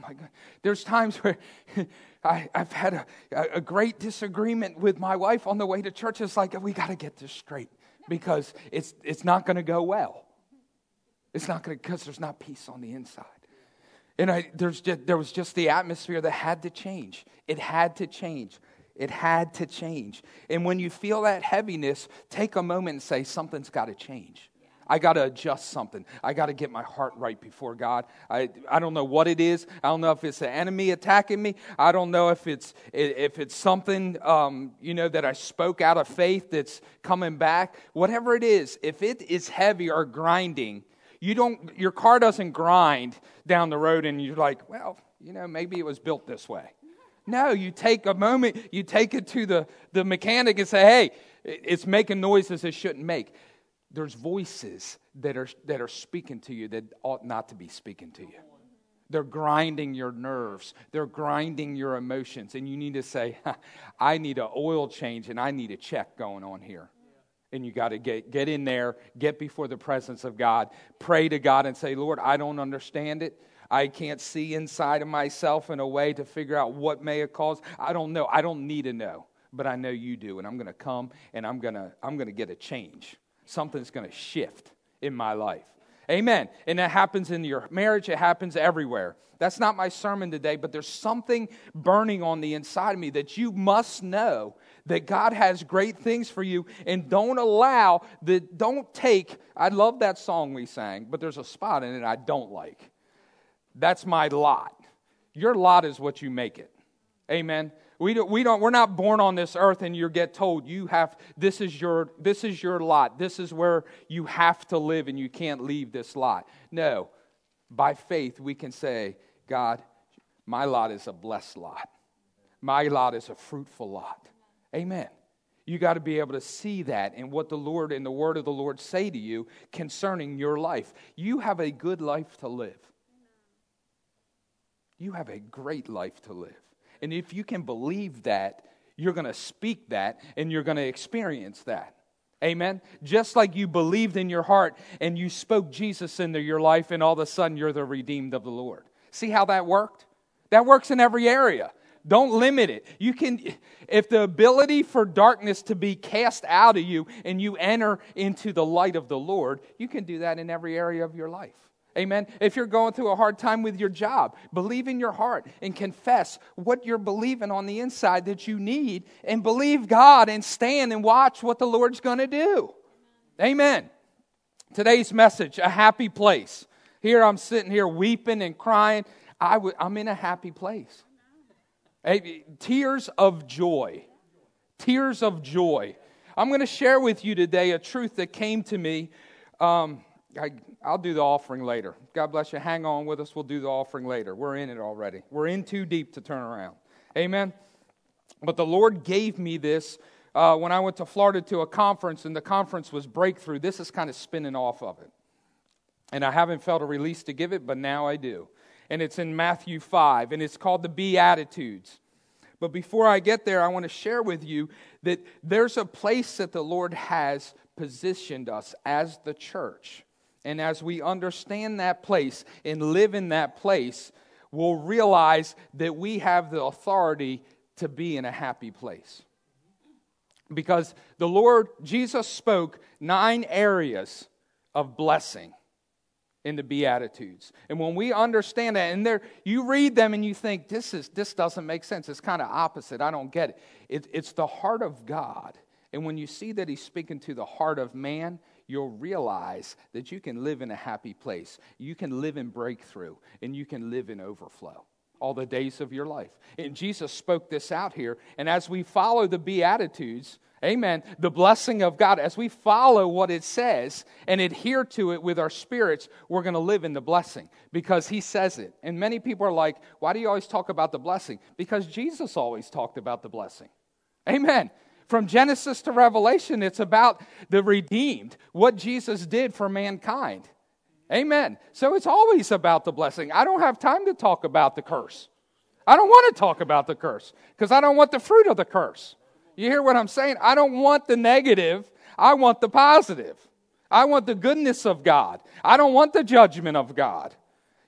my God. There's times where I've had a great disagreement with my wife on the way to church. It's like, we got to get this straight because it's not going to go well. It's not going to, because there's not peace on the inside. And there was just the atmosphere that had to change. It had to change. It had to change. And when you feel that heaviness, take a moment and say, something's got to change. I got to adjust something. I got to get my heart right before God. I don't know what it is. I don't know if it's the enemy attacking me. I don't know if it's something that I spoke out of faith that's coming back. Whatever it is, if it is heavy or grinding, your car doesn't grind down the road and you're like, well, maybe it was built this way. No, you take a moment, you take it to the mechanic and say, hey, it's making noises it shouldn't make. There's voices that are speaking to you that ought not to be speaking to you. They're grinding your nerves. They're grinding your emotions. And you need to say, I need an oil change and I need a check going on here. And you got to get in there, get before the presence of God, pray to God and say, Lord, I don't understand it. I can't see inside of myself in a way to figure out what may have caused. I don't know. I don't need to know, but I know you do. And I'm going to come and I'm going to get a change. Something's going to shift in my life. Amen. And that happens in your marriage. It happens everywhere. That's not my sermon today, but there's something burning on the inside of me that you must know that God has great things for you, and don't take, I love that song we sang, but there's a spot in it I don't like. That's my lot. Your lot is what you make it. Amen. We're not born on this earth and you get told this is your lot. This is where you have to live and you can't leave this lot. No. By faith we can say, God, my lot is a blessed lot. My lot is a fruitful lot. Amen. You got to be able to see that and what the Lord and the word of the Lord say to you concerning your life. You have a good life to live. You have a great life to live. And if you can believe that, you're going to speak that and you're going to experience that. Amen? Just like you believed in your heart and you spoke Jesus into your life and all of a sudden you're the redeemed of the Lord. See how that worked? That works in every area. Don't limit it. If the ability for darkness to be cast out of you and you enter into the light of the Lord, you can do that in every area of your life. Amen. If you're going through a hard time with your job, believe in your heart and confess what you're believing on the inside that you need and believe God and stand and watch what the Lord's going to do. Amen. Today's message, a happy place. Here I'm sitting here weeping and crying. I'm in a happy place. Tears of joy. Tears of joy. I'm going to share with you today a truth that came to me. I'll do the offering later. God bless you. Hang on with us. We'll do the offering later. We're in it already. We're in too deep to turn around. Amen. But the Lord gave me this when I went to Florida to a conference, and the conference was Breakthrough. This is kind of spinning off of it. And I haven't felt a release to give it, but now I do. And it's in Matthew 5, and it's called the Beatitudes. But before I get there, I want to share with you that there's a place that the Lord has positioned us as the church. And as we understand that place and live in that place, we'll realize that we have the authority to be in a happy place. Because the Lord, Jesus spoke 9 areas of blessing in the Beatitudes. And when we understand that, and you read them and you think, this doesn't make sense. It's kind of opposite. I don't get it. It's the heart of God. And when you see that He's speaking to the heart of man, you'll realize that you can live in a happy place. You can live in breakthrough, and you can live in overflow all the days of your life. And Jesus spoke this out here. And as we follow the Beatitudes, amen, the blessing of God, as we follow what it says and adhere to it with our spirits, we're going to live in the blessing because He says it. And many people are like, why do you always talk about the blessing? Because Jesus always talked about the blessing. Amen. From Genesis to Revelation, it's about the redeemed, what Jesus did for mankind. Amen. So it's always about the blessing. I don't have time to talk about the curse. I don't want to talk about the curse because I don't want the fruit of the curse. You hear what I'm saying? I don't want the negative. I want the positive. I want the goodness of God. I don't want the judgment of God.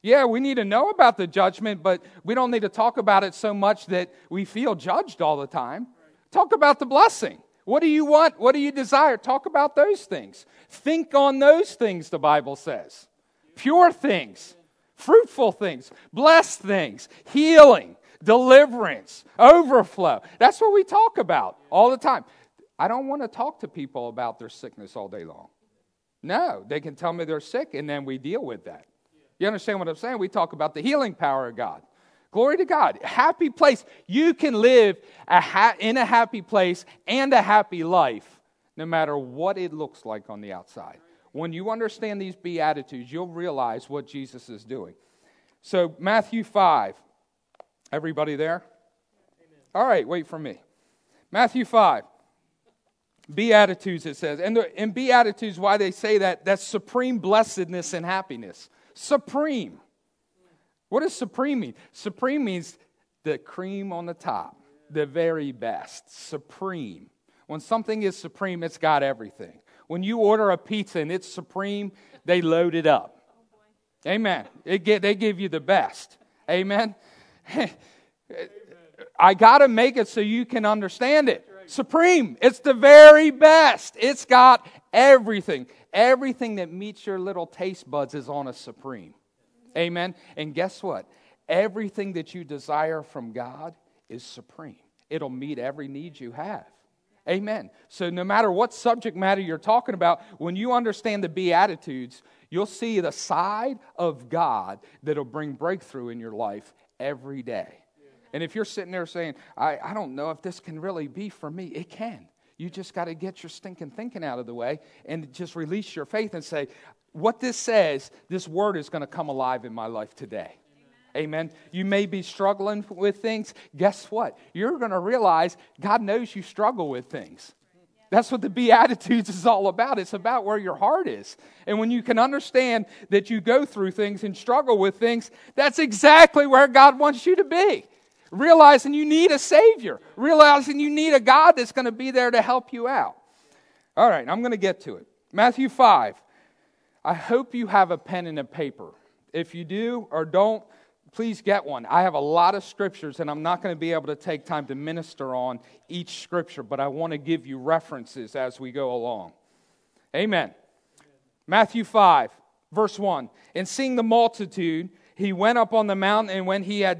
Yeah, we need to know about the judgment, but we don't need to talk about it so much that we feel judged all the time. Talk about the blessing. What do you want? What do you desire? Talk about those things. Think on those things, the Bible says. Pure things, fruitful things, blessed things, healing, deliverance, overflow. That's what we talk about all the time. I don't want to talk to people about their sickness all day long. No, they can tell me they're sick, and then we deal with that. You understand what I'm saying? We talk about the healing power of God. Glory to God. Happy place. You can live in a happy place and a happy life no matter what it looks like on the outside. When you understand these Beatitudes, you'll realize what Jesus is doing. So Matthew 5. Everybody there? All right, wait for me. Matthew 5. Beatitudes, it says. And in Beatitudes, why they say that, that's supreme blessedness and happiness. Supreme. What does supreme mean? Supreme means the cream on the top, the very best. Supreme. When something is supreme, it's got everything. When you order a pizza and it's supreme, they load it up. Amen. They give you the best. Amen. I got to make it so you can understand it. Supreme. It's the very best. It's got everything. Everything that meets your little taste buds is on a supreme. Amen. And guess what? Everything that you desire from God is supreme. It'll meet every need you have. Amen. So no matter what subject matter you're talking about, when you understand the Beatitudes, you'll see the side of God that'll bring breakthrough in your life every day. And if you're sitting there saying, I don't know if this can really be for me, it can. You just got to get your stinking thinking out of the way and just release your faith and say, what this says, this word is going to come alive in my life today. Amen. You may be struggling with things. Guess what? You're going to realize God knows you struggle with things. That's what the Beatitudes is all about. It's about where your heart is. And when you can understand that you go through things and struggle with things, that's exactly where God wants you to be. Realizing you need a Savior. Realizing you need a God that's going to be there to help you out. All right, I'm going to get to it. Matthew 5. I hope you have a pen and a paper. If you do or don't, please get one. I have a lot of scriptures, and I'm not going to be able to take time to minister on each scripture, but I want to give you references as we go along. Amen. Matthew 5, verse 1. And seeing the multitude, he went up on the mountain, and when he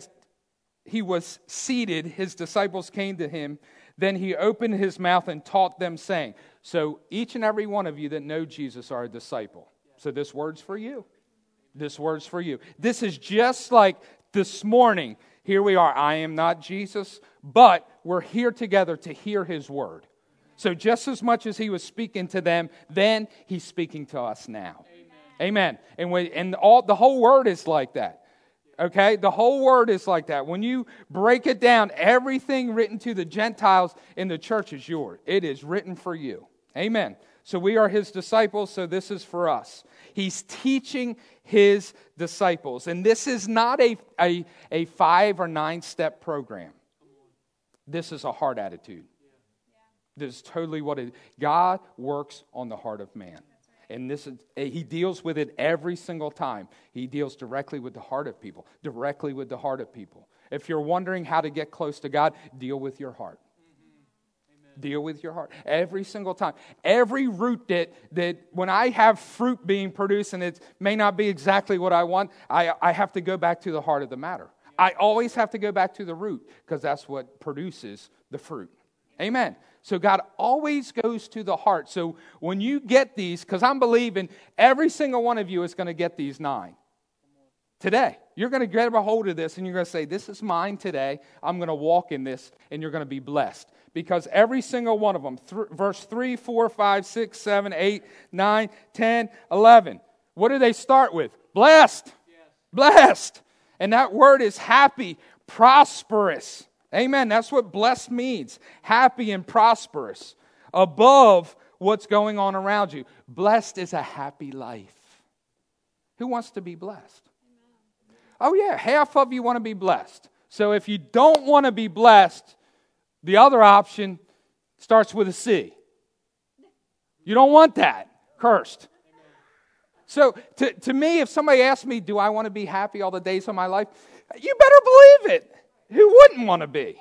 was seated, his disciples came to him. Then he opened his mouth and taught them, saying, so each and every one of you that know Jesus are a disciple. So this word's for you. This word's for you. This is just like this morning. Here we are. I am not Jesus, but we're here together to hear his word. So just as much as he was speaking to them, then he's speaking to us now. Amen. And the whole word is like that. Okay? The whole word is like that. When you break it down, everything written to the Gentiles in the church is yours. It is written for you. Amen. So we are his disciples, so this is for us. He's teaching his disciples. And this is not a 5 or 9 step program. This is a heart attitude. This is totally what it is. God works on the heart of man. And he deals with it every single time. He deals directly with the heart of people. Directly with the heart of people. If you're wondering how to get close to God, deal with your heart. Deal with your heart. Every single time. Every root that when I have fruit being produced and it may not be exactly what I want, I have to go back to the heart of the matter. I always have to go back to the root because that's what produces the fruit. Amen. So God always goes to the heart. So when you get these, because I'm believing every single one of you is going to get these 9. Today, you're going to grab a hold of this and you're going to say, this is mine today. I'm going to walk in this and you're going to be blessed. Because every single one of them, verse 3, 4, 5, 6, 7, 8, 9, 10, 11. What do they start with? Blessed. Yes. Blessed. And that word is happy, prosperous. Amen. That's what blessed means. Happy and prosperous. Above what's going on around you. Blessed is a happy life. Who wants to be blessed? Oh yeah, half of you want to be blessed. So if you don't want to be blessed, the other option starts with a C. You don't want that. Cursed. So to me, if somebody asks me, do I want to be happy all the days of my life? You better believe it. Who wouldn't want to be?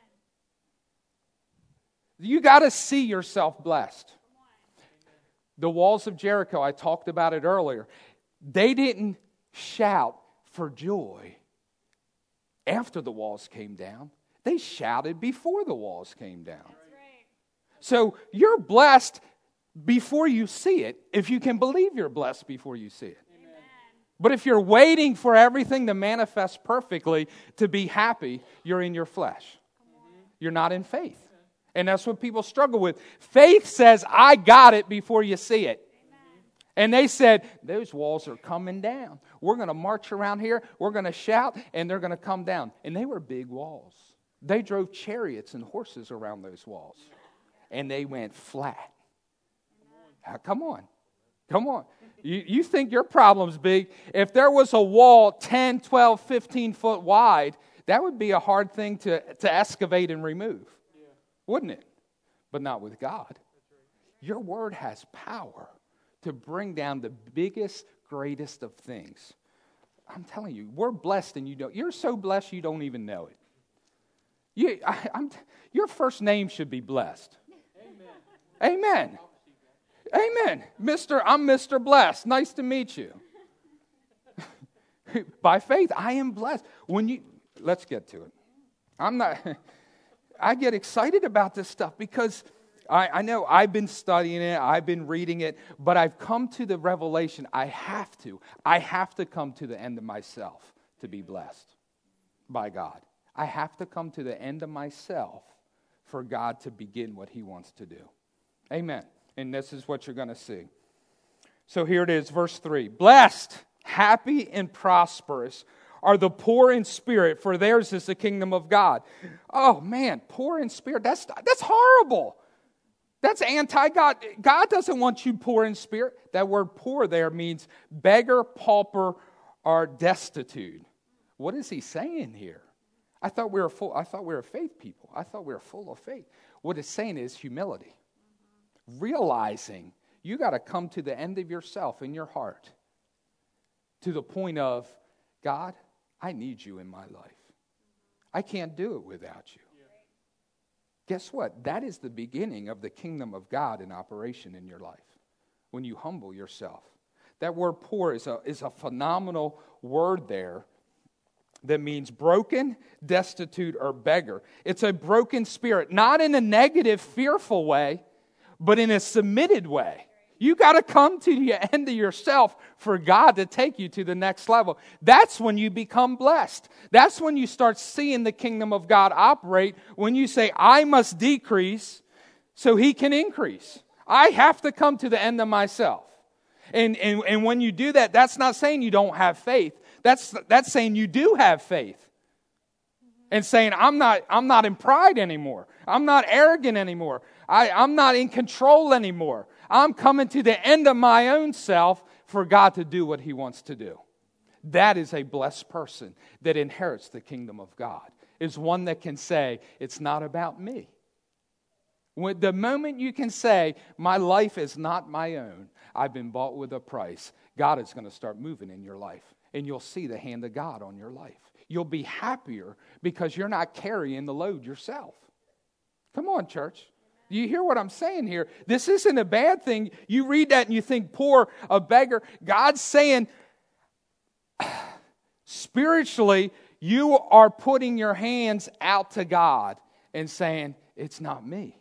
You got to see yourself blessed. The walls of Jericho, I talked about it earlier. They didn't shout for joy after the walls came down. They shouted before the walls came down. So you're blessed before you see it, if you can believe you're blessed before you see it. Amen. But if you're waiting for everything to manifest perfectly to be happy, you're in your flesh. You're not in faith. And that's what people struggle with. Faith says, I got it before you see it. Amen. And they said, those walls are coming down. We're going to march around here, we're going to shout, and they're going to come down. And they were big walls. They drove chariots and horses around those walls. And they went flat. Come on. Come on. You think your problem's big. If there was a wall 10, 12, 15 foot wide, that would be a hard thing to excavate and remove. Wouldn't it? But not with God. Your word has power to bring down the biggest, greatest of things. I'm telling you, we're blessed and you don't. You're so blessed you don't even know it. Your first name should be blessed. Amen. Amen. Amen. I'm Mr. Blessed. Nice to meet you. By faith, I am blessed. Let's get to it. I get excited about this stuff because I know I've been studying it, I've been reading it, but I've come to the revelation I have to come to the end of myself to be blessed by God. I have to come to the end of myself for God to begin what He wants to do. Amen. And this is what you're going to see. So here it is, verse 3. Blessed, happy, and prosperous are the poor in spirit, for theirs is the kingdom of God. Oh man, poor in spirit, that's horrible. That's anti-God. God doesn't want you poor in spirit. That word poor there means beggar, pauper, or destitute. What is he saying here? I thought we were faith people. I thought we were full of faith. What it's saying is humility. Realizing you got to come to the end of yourself in your heart to the point of, God, I need you in my life. I can't do it without you. Guess what? That is the beginning of the kingdom of God in operation in your life. When you humble yourself. That word poor is a phenomenal word there that means broken, destitute, or beggar. It's a broken spirit, not in a negative, fearful way, but in a submitted way. You got to come to the end of yourself for God to take you to the next level. That's when you become blessed. That's when you start seeing the kingdom of God operate. When you say, I must decrease so He can increase. I have to come to the end of myself. And when you do that, that's not saying you don't have faith. That's saying you do have faith. And saying, I'm not in pride anymore. I'm not arrogant anymore. I'm not in control anymore. I'm coming to the end of my own self for God to do what He wants to do. That is a blessed person that inherits the kingdom of God. Is one that can say, it's not about me. The moment you can say, my life is not my own, I've been bought with a price, God is going to start moving in your life. And you'll see the hand of God on your life. You'll be happier because you're not carrying the load yourself. Come on, church. Do you hear what I'm saying here? This isn't a bad thing. You read that and you think poor, a beggar. God's saying, spiritually, you are putting your hands out to God and saying, it's not me.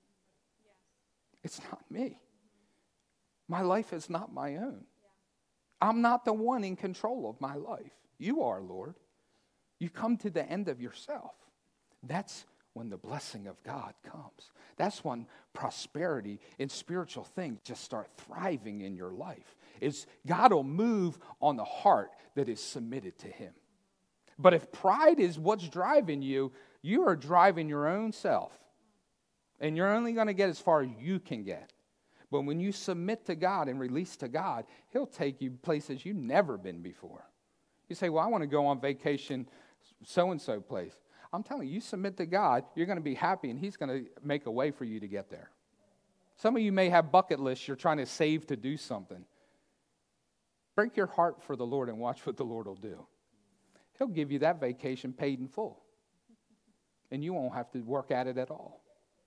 It's not me. My life is not my own. I'm not the one in control of my life. You are, Lord. You come to the end of yourself. That's when the blessing of God comes. That's when prosperity and spiritual things just start thriving in your life. Is God will move on the heart that is submitted to Him. But if pride is what's driving you, you are driving your own self. And you're only going to get as far as you can get. But when you submit to God and release to God, He'll take you places you've never been before. You say, well, I want to go on vacation so-and-so place. I'm telling you, you submit to God, you're going to be happy, and He's going to make a way for you to get there. Some of you may have bucket lists you're trying to save to do something. Break your heart for the Lord and watch what the Lord will do. He'll give you that vacation paid in full. And you won't have to work at it at all.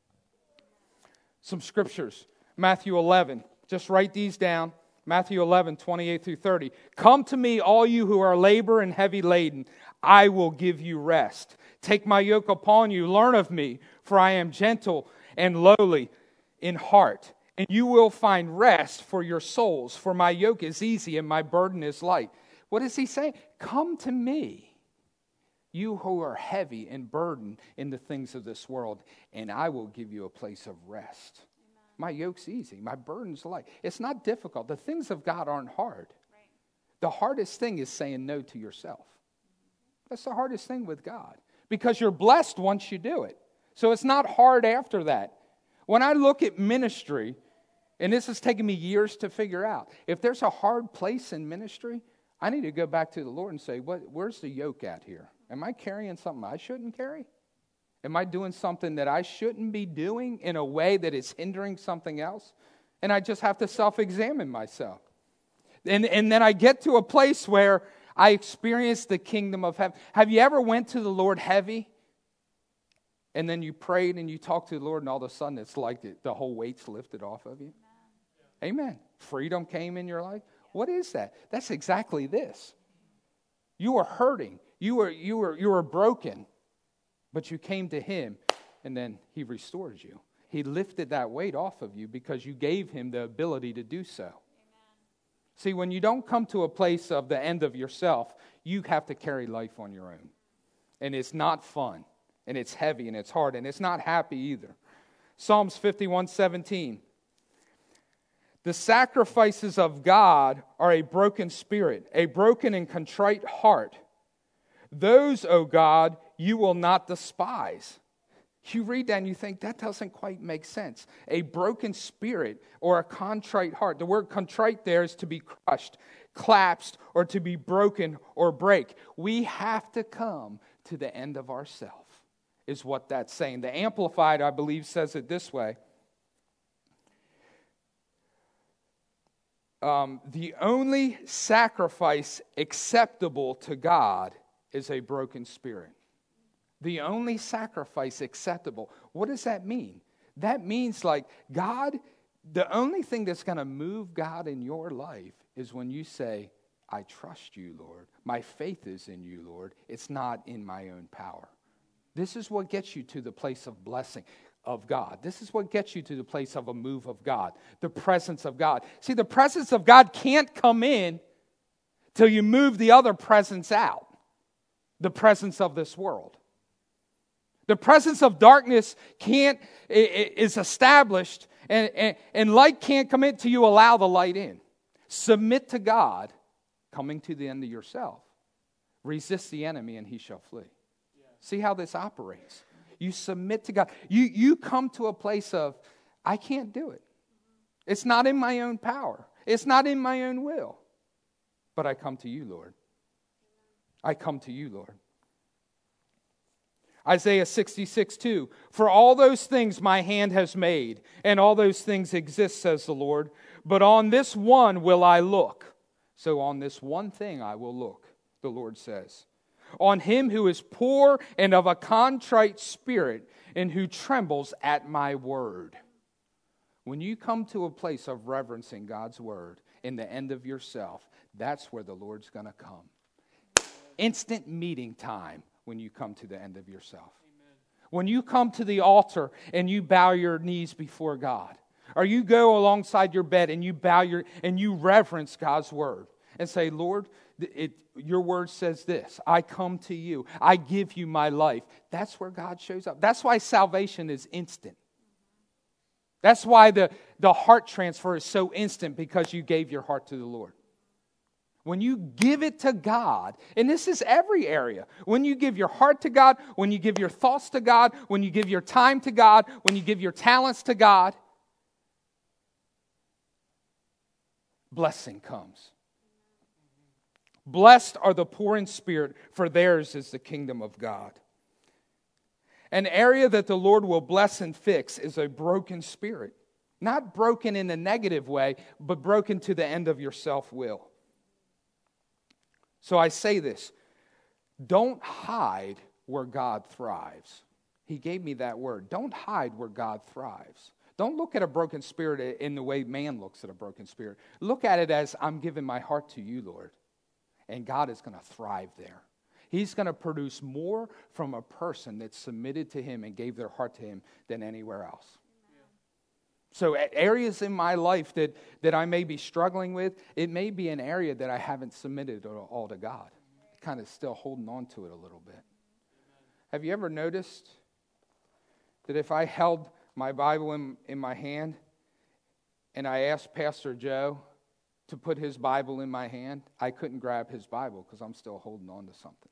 Some scriptures. Matthew 11. Just write these down. Matthew 11, 28 through 30. Come to me, all you who are labor and heavy laden. I will give you rest. Take my yoke upon you. Learn of me, for I am gentle and lowly in heart. And you will find rest for your souls. For my yoke is easy and my burden is light. What is he saying? Come to me, you who are heavy and burdened in the things of this world, and I will give you a place of rest. Amen. My yoke's easy. My burden's light. It's not difficult. The things of God aren't hard. Right. The hardest thing is saying no to yourself. That's the hardest thing with God. Because you're blessed once you do it. So it's not hard after that. When I look at ministry, and this has taken me years to figure out, if there's a hard place in ministry, I need to go back to the Lord and say, where's the yoke at here? Am I carrying something I shouldn't carry? Am I doing something that I shouldn't be doing in a way that is hindering something else? And I just have to self-examine myself. And then I get to a place where I experience the kingdom of heaven. Have you ever went to the Lord heavy? And then you prayed and you talked to the Lord, and all of a sudden it's like the whole weight's lifted off of you? Amen. Freedom came in your life. What is that? That's exactly this. You were hurting. You were broken. But you came to Him, and then He restored you. He lifted that weight off of you because you gave Him the ability to do so. Amen. See, when you don't come to a place of the end of yourself, you have to carry life on your own. And it's not fun. And it's heavy and it's hard and it's not happy either. Psalms 51:17. The sacrifices of God are a broken spirit, a broken and contrite heart. Those, O God, you will not despise. You read that and you think, that doesn't quite make sense. A broken spirit or a contrite heart. The word contrite there is to be crushed, collapsed, or to be broken or break. We have to come to the end of ourselves, is what that's saying. The Amplified, I believe, says it this way. The only sacrifice acceptable to God is a broken spirit. The only sacrifice acceptable. What does that mean? That means like God, the only thing that's going to move God in your life is when you say, I trust you, Lord. My faith is in you, Lord. It's not in my own power. This is what gets you to the place of blessing of God. This is what gets you to the place of a move of God, the presence of God. See, the presence of God can't come in till you move the other presence out, the presence of this world. The presence of darkness is established, and light can't come in till you allow the light in. Submit to God, coming to the end of yourself. Resist the enemy, and he shall flee. See how this operates. You submit to God. You come to a place of, I can't do it. It's not in my own power. It's not in my own will. But I come to you, Lord. I come to you, Lord. Isaiah 66:2. For all those things my hand has made, and all those things exist, says the Lord. But on this one will I look. So on this one thing I will look, the Lord says. On him who is poor and of a contrite spirit, and who trembles at my word. When you come to a place of reverencing God's word in the end of yourself, that's where the Lord's going to come. Instant meeting time when you come to the end of yourself. Amen. When you come to the altar and you bow your knees before God, or you go alongside your bed and you you reverence God's word and say, Lord, your word says this. I come to you. I give you my life. That's where God shows up. That's why salvation is instant. That's why the heart transfer is so instant, because you gave your heart to the Lord. When you give it to God, and this is every area, when you give your heart to God, when you give your thoughts to God, when you give your time to God, when you give your talents to God, blessing comes. Blessed are the poor in spirit, for theirs is the kingdom of God. An area that the Lord will bless and fix is a broken spirit. Not broken in a negative way, but broken to the end of your self-will. So I say this, don't hide where God thrives. He gave me that word. Don't hide where God thrives. Don't look at a broken spirit in the way man looks at a broken spirit. Look at it as, I'm giving my heart to you, Lord. And God is going to thrive there. He's going to produce more from a person that submitted to him and gave their heart to him than anywhere else. So areas in my life that I may be struggling with, it may be an area that I haven't submitted all to God. Kind of still holding on to it a little bit. Have you ever noticed that if I held my Bible in my hand and I asked Pastor Joe to put his Bible in my hand, I couldn't grab his Bible because I'm still holding on to something.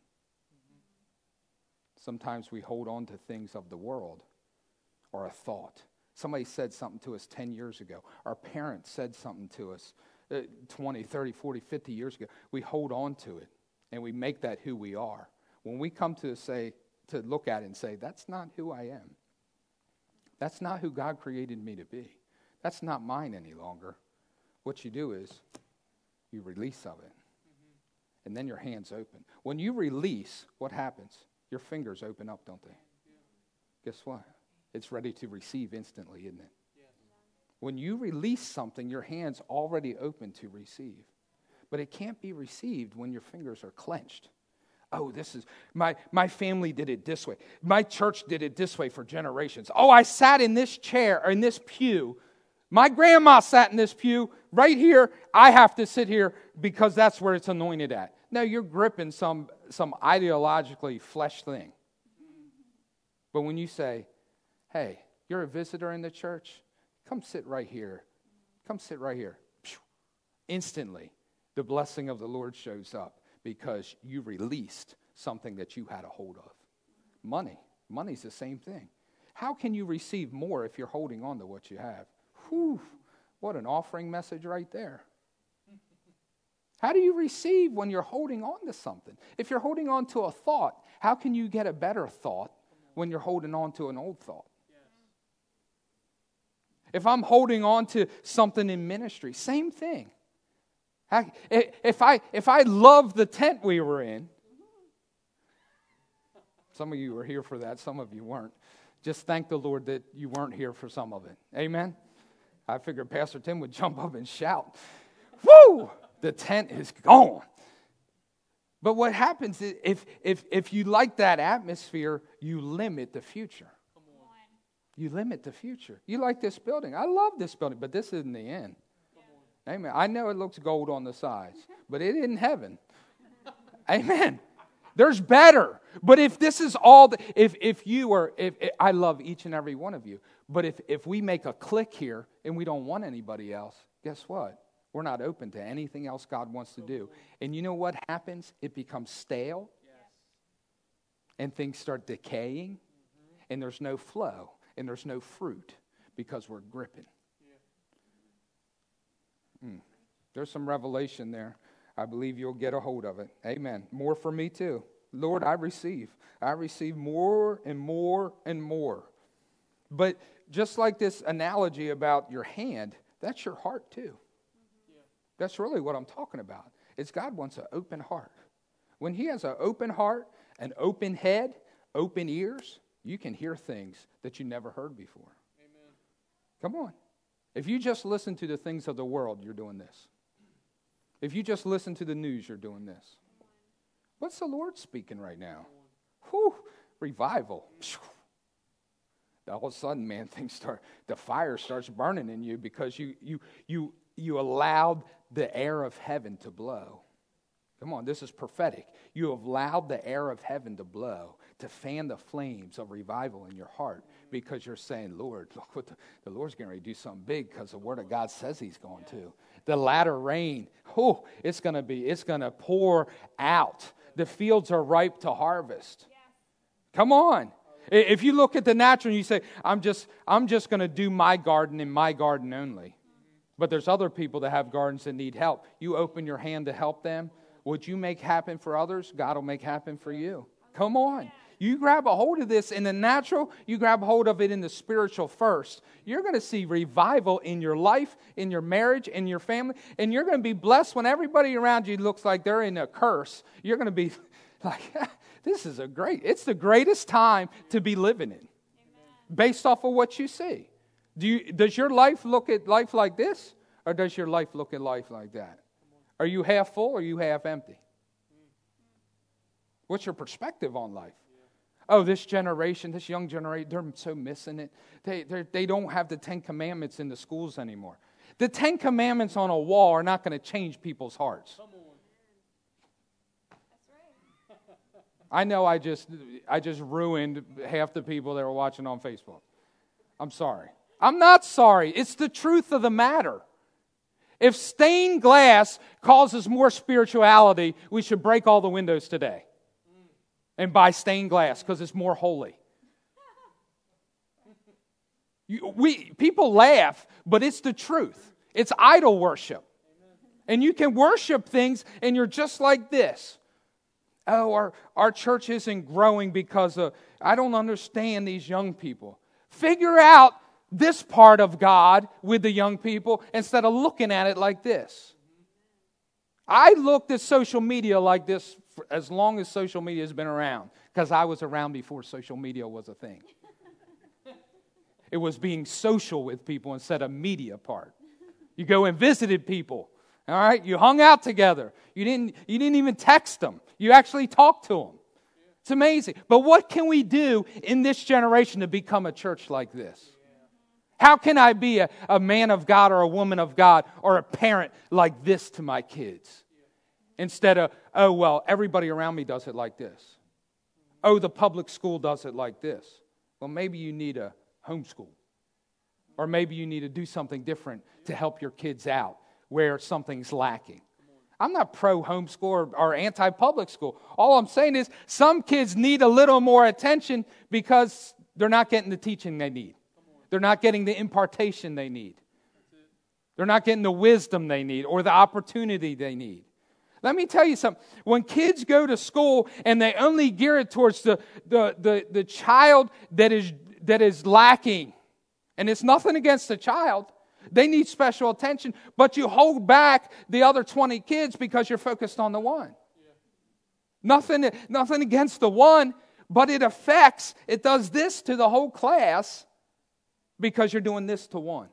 Sometimes we hold on to things of the world or a thought. Somebody said something to us 10 years ago. Our parents said something to us 20, 30, 40, 50 years ago. We hold on to it, and we make that who we are. When we come to look at it and say, that's not who I am. That's not who God created me to be. That's not mine any longer. What you do is you release of it, and then your hands open. When you release, what happens? Your fingers open up, don't they? Guess what? It's ready to receive instantly, isn't it? When you release something, your hand's already open to receive. But it can't be received when your fingers are clenched. Oh, this is, my family did it this way. My church did it this way for generations. Oh, I sat in this chair, or in this pew. My grandma sat in this pew. Right here, I have to sit here because that's where it's anointed at. No, you're gripping some ideologically flesh thing. But when you say, hey, you're a visitor in the church, come sit right here. Come sit right here. Instantly, the blessing of the Lord shows up because you released something that you had a hold of. Money's the same thing. How can you receive more if you're holding on to what you have? Whew, what an offering message right there. How do you receive when you're holding on to something? If you're holding on to a thought, how can you get a better thought when you're holding on to an old thought? If I'm holding on to something in ministry, same thing. If I love the tent we were in, some of you were here for that, some of you weren't. Just thank the Lord that you weren't here for some of it. Amen? I figured Pastor Tim would jump up and shout, woo! The tent is gone. But what happens is if you like that atmosphere, you limit the future. You limit the future. You like this building. I love this building, but this isn't the end. Amen. I know it looks gold on the sides, but it isn't heaven. Amen. There's better. But if this is all, if I love each and every one of you, but if we make a click here and we don't want anybody else, guess what? We're not open to anything else God wants to do. And you know what happens? It becomes stale. And things start decaying. And there's no flow. And there's no fruit. Because we're gripping. There's some revelation there. I believe you'll get a hold of it. Amen. More for me too. Lord, I receive. I receive more and more and more. But just like this analogy about your hand, that's your heart too. That's really what I'm talking about. It's God wants an open heart. When he has an open heart, an open head, open ears, you can hear things that you never heard before. Amen. Come on. If you just listen to the things of the world, you're doing this. If you just listen to the news, you're doing this. What's the Lord speaking right now? Whew, revival. All of a sudden, man, the fire starts burning in you because you allowed the air of heaven to blow. Come on, this is prophetic. You have allowed the air of heaven to blow, to fan the flames of revival in your heart because you're saying, Lord, look what the Lord's getting ready to do something big because the Word of God says he's going to. The latter rain, it's going to pour out. The fields are ripe to harvest. Come on. If you look at the natural and you say, I'm just going to do my garden and my garden only. But there's other people that have gardens that need help. You open your hand to help them. What you make happen for others, God will make happen for you. Come on. You grab a hold of this in the natural, you grab hold of it in the spiritual first. You're going to see revival in your life, in your marriage, in your family, and you're going to be blessed when everybody around you looks like they're in a curse. You're going to be like, it's the greatest time to be living in, based off of what you see. Does your life look at life like this, or does your life look at life like that? Are you half full or are you half empty? What's your perspective on life? Oh, this generation, this young generation, they're so missing it. They don't have the 10 Commandments in the schools anymore. The 10 Commandments on a wall are not going to change people's hearts. I know I just ruined half the people that were watching on Facebook. I'm sorry. I'm not sorry. It's the truth of the matter. If stained glass causes more spirituality, we should break all the windows today and buy stained glass because it's more holy. People laugh, but it's the truth. It's idol worship. And you can worship things and you're just like this. Oh, our church isn't growing because I don't understand these young people. Figure out this part of God with the young people instead of looking at it like this. I looked at social media like this for as long as social media has been around, because I was around before social media was a thing. It was being social with people instead of media part. You go and visited people. All right, you hung out together. You didn't even text them. You actually talked to them. It's amazing. But what can we do in this generation to become a church like this? How can I be a man of God or a woman of God or a parent like this to my kids? Instead of, oh, well, everybody around me does it like this. Oh, the public school does it like this. Well, maybe you need a homeschool. Or maybe you need to do something different to help your kids out where something's lacking. I'm not pro-homeschool or anti-public school. All I'm saying is some kids need a little more attention because they're not getting the teaching they need. They're not getting the impartation they need. They're not getting the wisdom they need or the opportunity they need. Let me tell you something. When kids go to school and they only gear it towards the child that is lacking, and it's nothing against the child, they need special attention, but you hold back the other 20 kids because you're focused on the one. Yeah. Nothing against the one, but it does this to the whole class because you're doing this to one.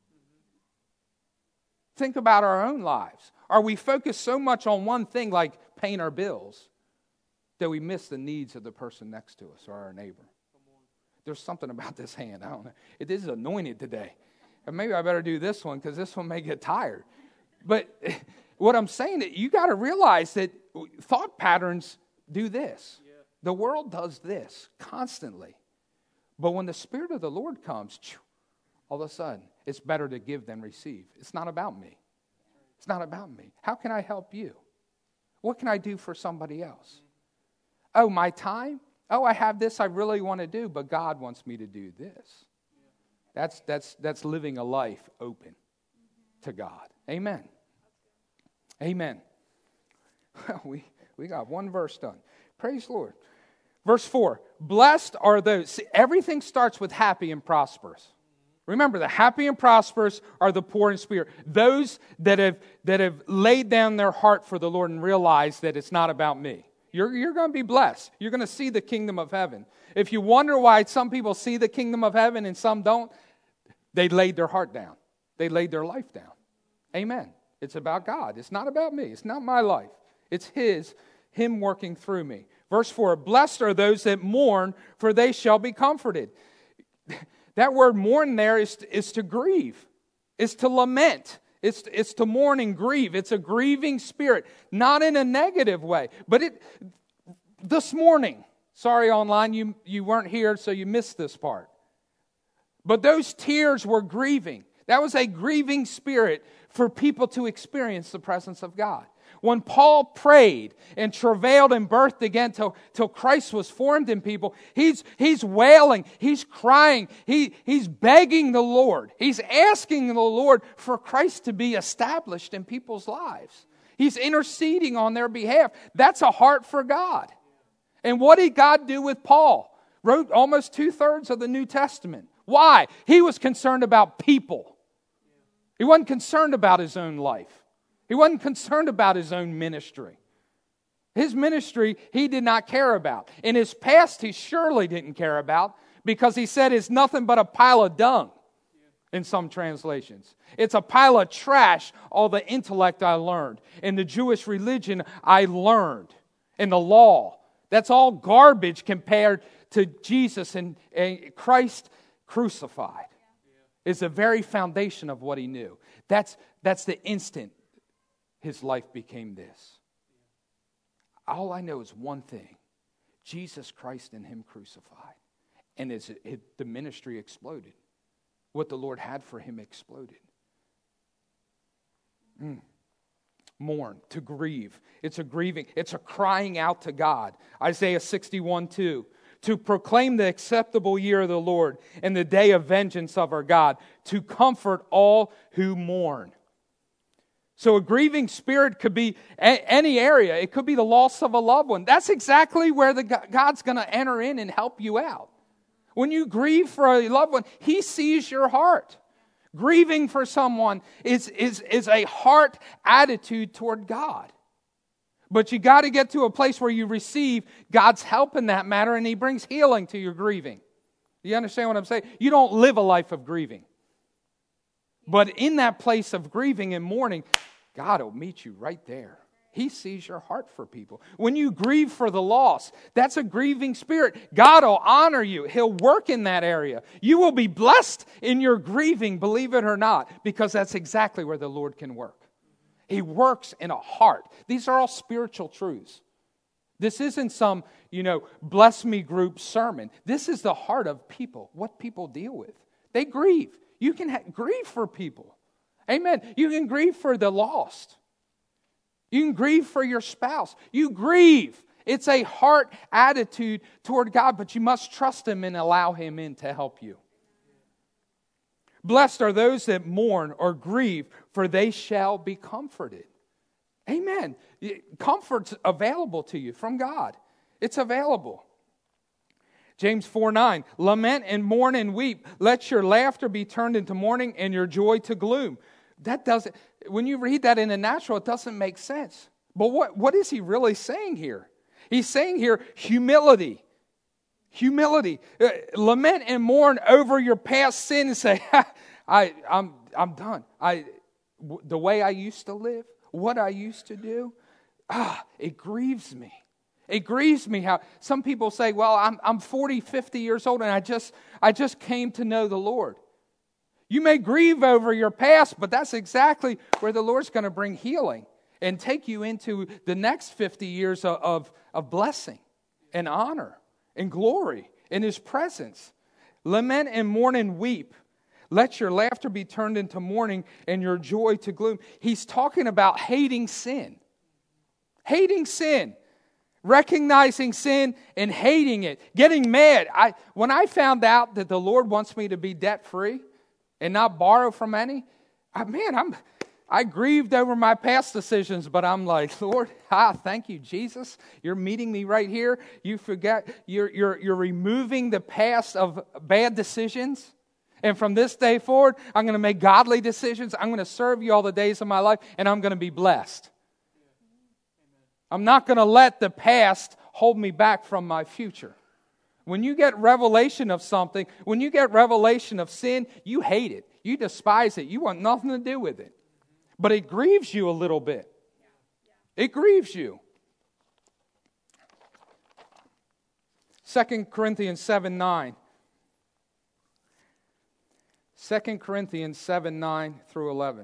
Think about our own lives. Are we focused so much on one thing like paying our bills that we miss the needs of the person next to us or our neighbor? There's something about this hand. I don't know. It is anointed today. And maybe I better do this one because this one may get tired. But what I'm saying is you got to realize that thought patterns do this. Yeah. The world does this constantly. But when the Spirit of the Lord comes, all of a sudden, it's better to give than receive. It's not about me. It's not about me. How can I help you? What can I do for somebody else? Oh, my time? Oh, I have this I really want to do, but God wants me to do this. That's living a life open to God. Amen. Amen. We got one verse done. Praise the Lord. Verse 4. Blessed are those. See, everything starts with happy and prosperous. Remember, the happy and prosperous are the poor in spirit. Those that have laid down their heart for the Lord and realized that it's not about me. You're going to be blessed. You're going to see the kingdom of heaven. If you wonder why some people see the kingdom of heaven and some don't, they laid their heart down. They laid their life down. Amen. It's about God. It's not about me. It's not my life. It's Him working through me. Verse 4, blessed are those that mourn, for they shall be comforted. That word mourn there is to grieve. It's to lament. It's to mourn and grieve. It's a grieving spirit, not in a negative way. But this morning, sorry online, you weren't here, so you missed this part. But those tears were grieving. That was a grieving spirit for people to experience the presence of God. When Paul prayed and travailed and birthed again till Christ was formed in people, he's wailing, he's crying, he's begging the Lord. He's asking the Lord for Christ to be established in people's lives. He's interceding on their behalf. That's a heart for God. And what did God do with Paul? Wrote almost 2/3 of the New Testament. Why? He was concerned about people. He wasn't concerned about his own life. He wasn't concerned about his own ministry. His ministry he did not care about. In his past he surely didn't care about, because he said it's nothing but a pile of dung in some translations. It's a pile of trash, all the intellect I learned. In the Jewish religion I learned. In the law. That's all garbage compared to Jesus and Christ crucified. It's the very foundation of what he knew. That's the instant his life became this. All I know is one thing. Jesus Christ and him crucified. And the ministry exploded. What the Lord had for him exploded. Mourn, to grieve. It's a grieving. It's a crying out to God. Isaiah 61:2. To proclaim the acceptable year of the Lord and the day of vengeance of our God. To comfort all who mourn. So a grieving spirit could be any area. It could be the loss of a loved one. That's exactly where God's going to enter in and help you out. When you grieve for a loved one, he sees your heart. Grieving for someone is a heart attitude toward God. But you got to get to a place where you receive God's help in that matter, and he brings healing to your grieving. You understand what I'm saying? You don't live a life of grieving. But in that place of grieving and mourning, God will meet you right there. He sees your heart for people. When you grieve for the loss, that's a grieving spirit. God will honor you. He'll work in that area. You will be blessed in your grieving, believe it or not, because that's exactly where the Lord can work. He works in a heart. These are all spiritual truths. This isn't some, bless me group sermon. This is the heart of people, what people deal with. They grieve. You can grieve for people. Amen. You can grieve for the lost. You can grieve for your spouse. You grieve. It's a heart attitude toward God, but you must trust him and allow him in to help you. Blessed are those that mourn or grieve, for they shall be comforted. Amen. Comfort's available to you from God. It's available. James 4:9, lament and mourn and weep. Let your laughter be turned into mourning and your joy to gloom. When you read that in the natural, it doesn't make sense. But what is he really saying here? He's saying here humility. Humility. Lament and mourn over your past sin and say, I'm done. The way I used to live, what I used to do, it grieves me. It grieves me how some people say, well, I'm 40, 50 years old and I just came to know the Lord. You may grieve over your past, but that's exactly where the Lord's going to bring healing and take you into the next 50 years of blessing and honor and glory in his presence. Lament and mourn and weep. Let your laughter be turned into mourning and your joy to gloom. He's talking about hating sin. Hating sin. Recognizing sin and hating it. Getting mad. When I found out that the Lord wants me to be debt-free and not borrow from any, I grieved over my past decisions, but I'm like, Lord, thank you, Jesus. You're meeting me right here. You forget, you're removing the past of bad decisions. And from this day forward, I'm going to make godly decisions. I'm going to serve you all the days of my life, and I'm going to be blessed. I'm not going to let the past hold me back from my future. When you get revelation of something, when you get revelation of sin, you hate it. You despise it. You want nothing to do with it. But it grieves you a little bit. It grieves you. 2 Corinthians 7:9. 2 Corinthians 7:9 through 11.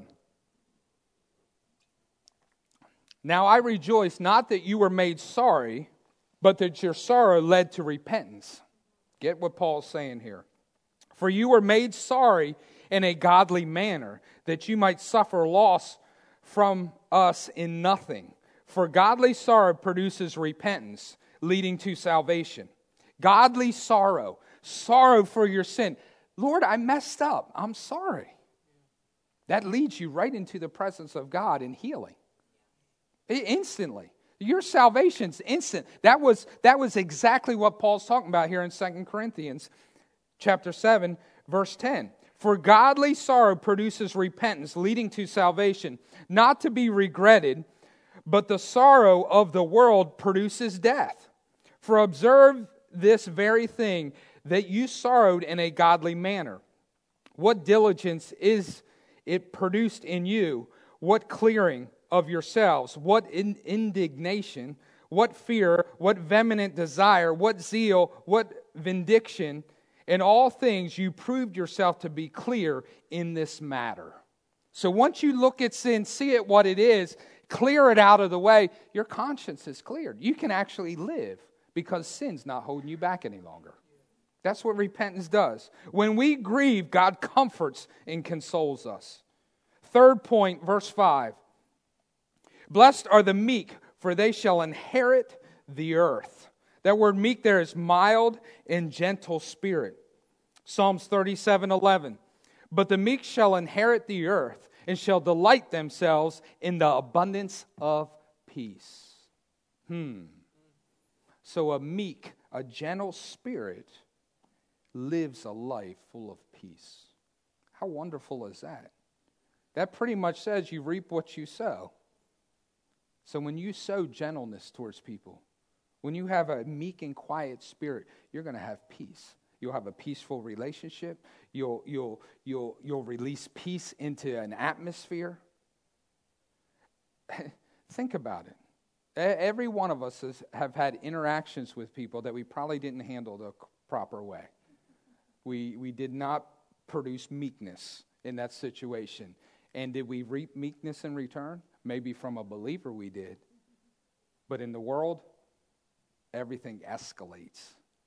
Now I rejoice not that you were made sorry, but that your sorrow led to repentance. Get what Paul's saying here. For you were made sorry in a godly manner, that you might suffer loss from us in nothing. For godly sorrow produces repentance, leading to salvation. Godly sorrow, sorrow for your sin. Lord, I messed up. I'm sorry. That leads you right into the presence of God in healing. Instantly. Your salvation's instant. That was exactly what Paul's talking about here in 2 Corinthians chapter 7, verse 10. For godly sorrow produces repentance, leading to salvation, not to be regretted, but the sorrow of the world produces death. For observe this very thing, that you sorrowed in a godly manner. What diligence is it produced in you? What clearing of yourselves? What indignation? What fear? What vehement desire? What zeal? What vindication? In all things you proved yourself to be clear in this matter. So once you look at sin, see it what it is, clear it out of the way, your conscience is cleared. You can actually live because sin's not holding you back any longer. That's what repentance does. When we grieve, God comforts and consoles us. Third point, verse 5. Blessed are the meek, for they shall inherit the earth. That word meek there is mild and gentle spirit. Psalms 37:11. But the meek shall inherit the earth and shall delight themselves in the abundance of peace. So a meek, a gentle spirit lives a life full of peace. How wonderful is that? That pretty much says you reap what you sow. So when you sow gentleness towards people, when you have a meek and quiet spirit, you're going to have peace. You'll have a peaceful relationship. You'll release peace into an atmosphere. Think about it. Every one of us have had interactions with people that we probably didn't handle the proper way. We did not produce meekness in that situation. And did we reap meekness in return? Maybe from a believer we did. But in the world, everything escalates.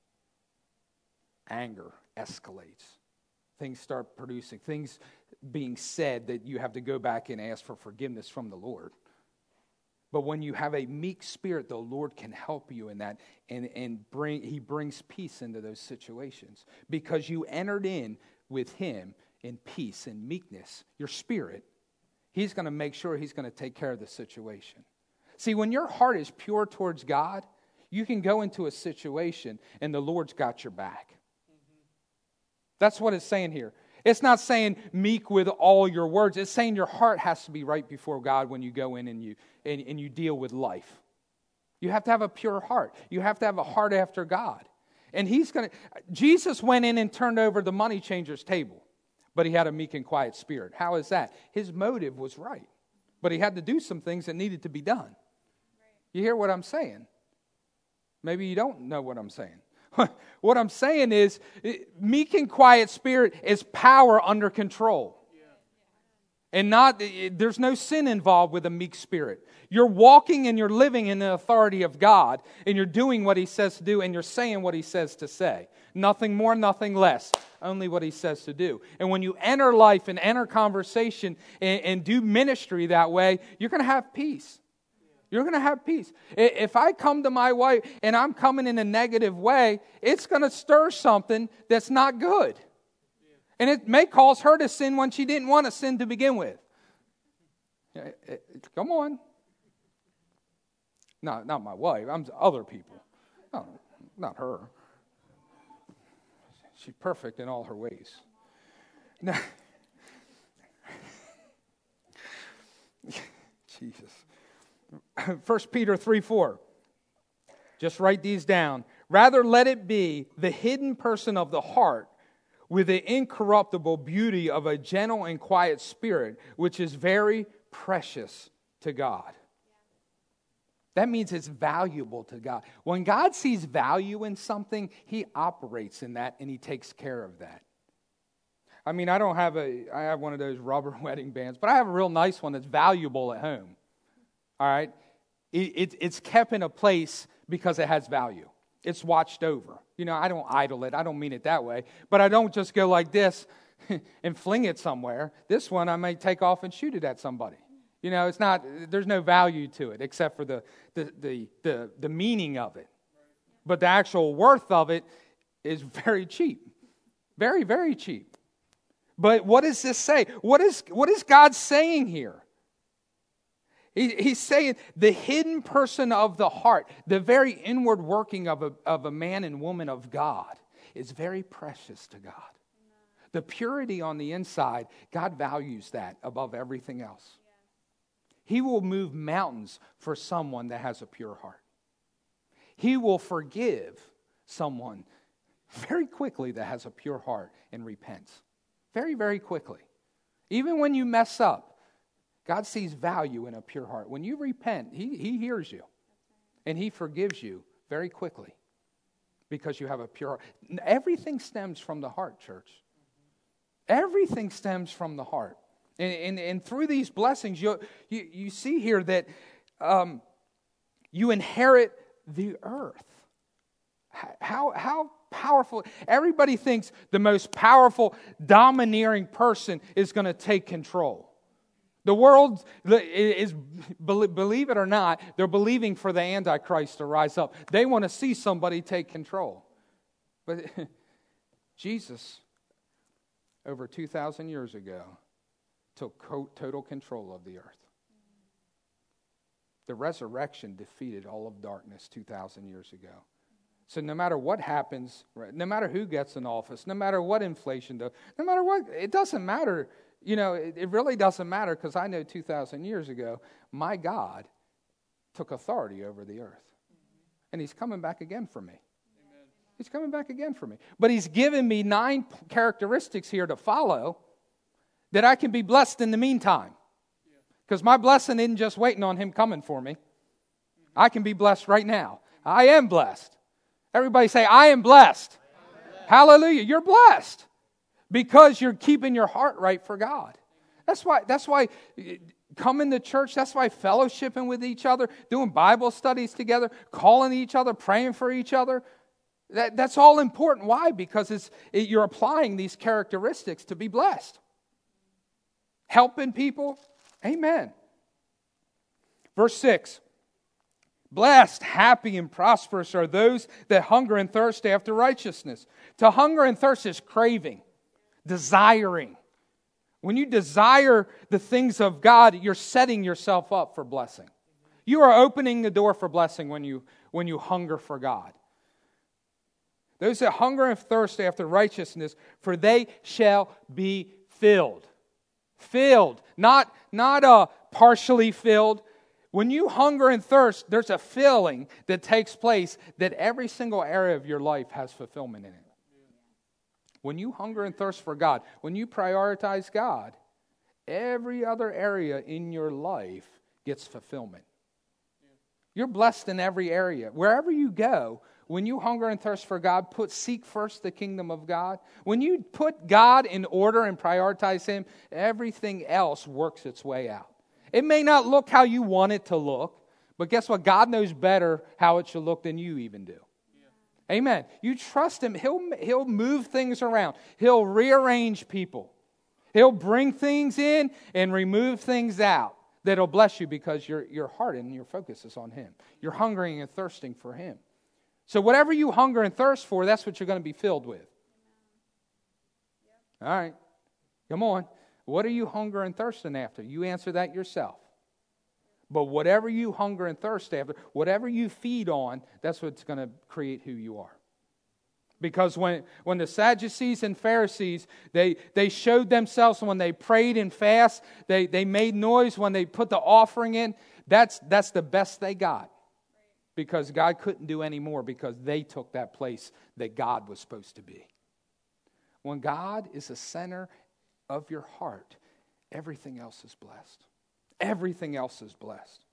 Anger escalates. Things start producing, things being said that you have to go back and ask for forgiveness from the Lord. But when you have a meek spirit, the Lord can help you in that, and He brings peace into those situations. Because you entered in with Him in peace and meekness, your spirit, He's going to make sure He's going to take care of the situation. See, when your heart is pure towards God, you can go into a situation and the Lord's got your back. That's what it's saying here. It's not saying meek with all your words. It's saying your heart has to be right before God when you go in and you deal with life. You have to have a pure heart. You have to have a heart after God. And Jesus went in and turned over the money changer's table, but he had a meek and quiet spirit. How is that? His motive was right, but he had to do some things that needed to be done. You hear what I'm saying? Maybe you don't know what I'm saying. What I'm saying is, meek and quiet spirit is power under control. And there's no sin involved with a meek spirit. You're walking and you're living in the authority of God, and you're doing what He says to do, and you're saying what He says to say. Nothing more, nothing less. Only what He says to do. And when you enter life and enter conversation and do ministry that way, you're going to have peace. You're going to have peace. If I come to my wife and I'm coming in a negative way, it's going to stir something that's not good. And it may cause her to sin when she didn't want to sin to begin with. Come on. No, not my wife. I'm other people. No, not her. She's perfect in all her ways. No. Jesus. 1 Peter 3:4. Just write these down. Rather, let it be the hidden person of the heart with the incorruptible beauty of a gentle and quiet spirit, which is very precious to God. That means it's valuable to God. When God sees value in something, He operates in that and He takes care of that. I mean, I have one of those rubber wedding bands, but I have a real nice one that's valuable at home. All right? It's kept in a place because it has value. It's watched over. You know, I don't idle it. I don't mean it that way. But I don't just go like this and fling it somewhere. This one I may take off and shoot it at somebody. You know, it's not. There's no value to it except for the meaning of it. But the actual worth of it is very cheap. Very, very cheap. But what does this say? What is God saying here? He's saying the hidden person of the heart, the very inward working of a man and woman of God, is very precious to God. The purity on the inside, God values that above everything else. He will move mountains for someone that has a pure heart. He will forgive someone very quickly that has a pure heart and repents. Very, very quickly. Even when you mess up, God sees value in a pure heart. When you repent, He hears you. And He forgives you very quickly because you have a pure heart. Everything stems from the heart, church. Everything stems from the heart. And through these blessings, you see here that you inherit the earth. How powerful. Everybody thinks the most powerful, domineering person is going to take control. The world is, believe it or not, they're believing for the Antichrist to rise up. They want to see somebody take control. But Jesus, over 2,000 years ago, took total control of the earth. The resurrection defeated all of darkness 2,000 years ago. So no matter what happens, no matter who gets in office, no matter what inflation does, no matter what, it doesn't matter. You know, it really doesn't matter, because I know 2,000 years ago, my God took authority over the earth. And He's coming back again for me. Amen. He's coming back again for me. But He's given me 9 characteristics here to follow that I can be blessed in the meantime. Because my blessing isn't just waiting on Him coming for me. I can be blessed right now. I am blessed. Everybody say, I am blessed. Amen. Hallelujah. You're blessed because you're keeping your heart right for God. That's why coming to church, that's why fellowshipping with each other, doing Bible studies together, calling each other, praying for each other, that's all important. Why? Because you're applying these characteristics to be blessed. Helping people. Amen. Verse 6. Blessed, happy, and prosperous are those that hunger and thirst after righteousness. To hunger and thirst is craving, desiring. When you desire the things of God, you're setting yourself up for blessing. You are opening the door for blessing when you hunger for God. Those that hunger and thirst after righteousness, for they shall be filled. Filled, not partially filled. When you hunger and thirst, there's a filling that takes place that every single area of your life has fulfillment in it. When you hunger and thirst for God, when you prioritize God, every other area in your life gets fulfillment. You're blessed in every area. Wherever you go, when you hunger and thirst for God, seek first the kingdom of God. When you put God in order and prioritize Him, everything else works its way out. It may not look how you want it to look, but guess what? God knows better how it should look than you even do. Yeah. Amen. You trust Him. He'll move things around. He'll rearrange people. He'll bring things in and remove things out that'll bless you because your heart and your focus is on Him. You're hungering and thirsting for Him. So whatever you hunger and thirst for, that's what you're going to be filled with. All right. Come on. What are you hunger and thirsting after? You answer that yourself. But whatever you hunger and thirst after, whatever you feed on, that's what's going to create who you are. Because when the Sadducees and Pharisees, they showed themselves when they prayed and fast, they made noise when they put the offering in, that's the best they got. Because God couldn't do any more because they took that place that God was supposed to be. When God is the center of your heart, everything else is blessed. Everything else is blessed.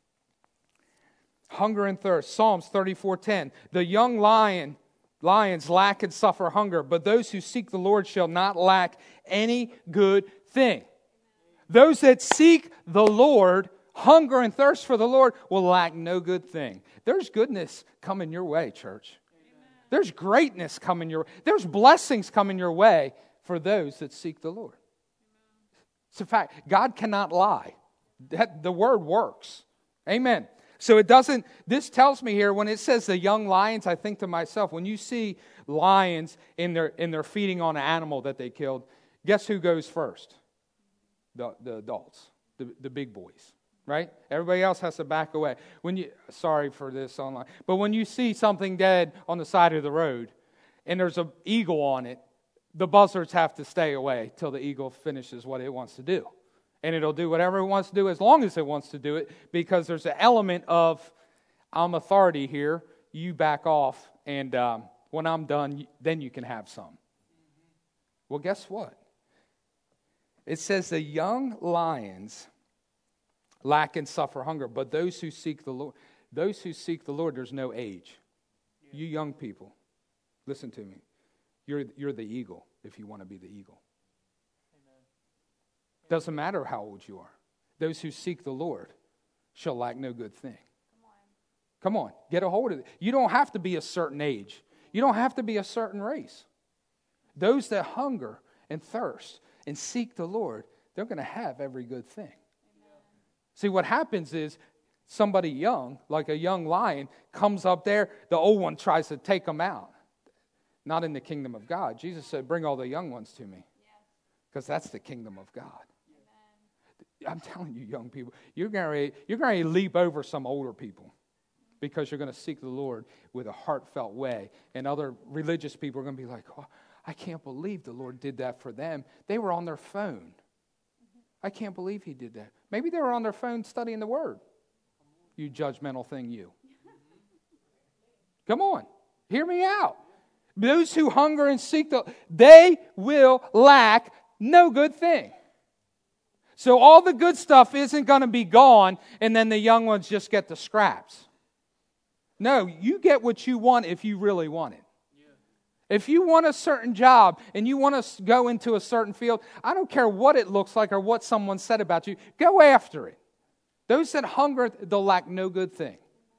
Hunger and thirst. Psalms 34:10. The young lions lack and suffer hunger, but those who seek the Lord shall not lack any good thing. Those that seek the Lord, hunger and thirst for the Lord, will lack no good thing. There's goodness coming your way, church. Amen. There's greatness coming your way. There's blessings coming your way for those that seek the Lord. It's a fact. God cannot lie. The word works. Amen. So this tells me here, when it says the young lions, I think to myself, when you see lions in their feeding on an animal that they killed, guess who goes first? The adults, the big boys. right? Everybody else has to back away. Sorry for this online, but when you see something dead on the side of the road and there's an eagle on it, the buzzards have to stay away till the eagle finishes what it wants to do. And it'll do whatever it wants to do as long as it wants to do it, because there's an element of, I'm authority here, you back off, and when I'm done, then you can have some. Well, guess what? It says the young lions lack and suffer hunger, but those who seek the Lord, there's no age. You young people, listen to me. You're the eagle if you want to be the eagle. Amen. Doesn't matter how old you are. Those who seek the Lord shall lack no good thing. Come on, get a hold of it. You don't have to be a certain age. You don't have to be a certain race. Those that hunger and thirst and seek the Lord, they're going to have every good thing. Amen. See, what happens is somebody young, like a young lion, comes up there, the old one tries to take them out. Not in the kingdom of God. Jesus said, bring all the young ones to me. Because that's the kingdom of God. Amen. I'm telling you, young people, you're going to leap over some older people because you're going to seek the Lord with a heartfelt way. And other religious people are going to be like, oh, I can't believe the Lord did that for them. They were on their phone. I can't believe He did that. Maybe they were on their phone studying the Word. You judgmental thing, you. Come on, hear me out. Those who hunger and seek they will lack no good thing. So all the good stuff isn't going to be gone, and then the young ones just get the scraps. No, you get what you want if you really want it. Yeah. If you want a certain job and you want to go into a certain field, I don't care what it looks like or what someone said about you, go after it. Those that hunger, they'll lack no good thing.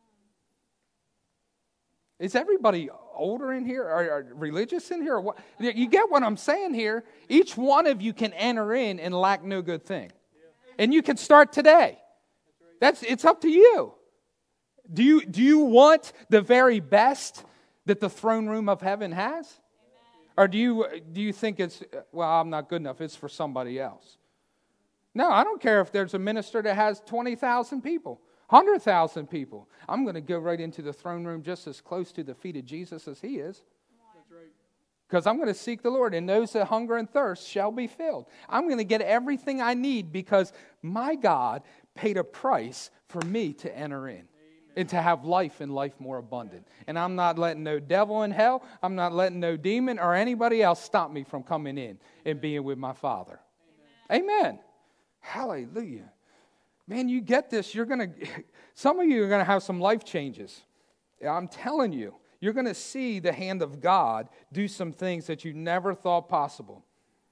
Is everybody older in here or religious in here? Or what? You get what I'm saying here? Each one of you can enter in and lack no good thing. And you can start today. It's up to you. Do you want the very best that the throne room of heaven has? Or do you think it's, well, I'm not good enough, it's for somebody else? No, I don't care if there's a minister that has 20,000 people. 100,000 people. I'm going to go right into the throne room just as close to the feet of Jesus as He is. That's right. Because I'm going to seek the Lord, and those that hunger and thirst shall be filled. I'm going to get everything I need because my God paid a price for me to enter in. Amen. And to have life and life more abundant. And I'm not letting no devil in hell, I'm not letting no demon or anybody else stop me from coming in and being with my Father. Amen. Amen. Hallelujah. Man, you get this, some of you are going to have some life changes. I'm telling you, you're going to see the hand of God do some things that you never thought possible.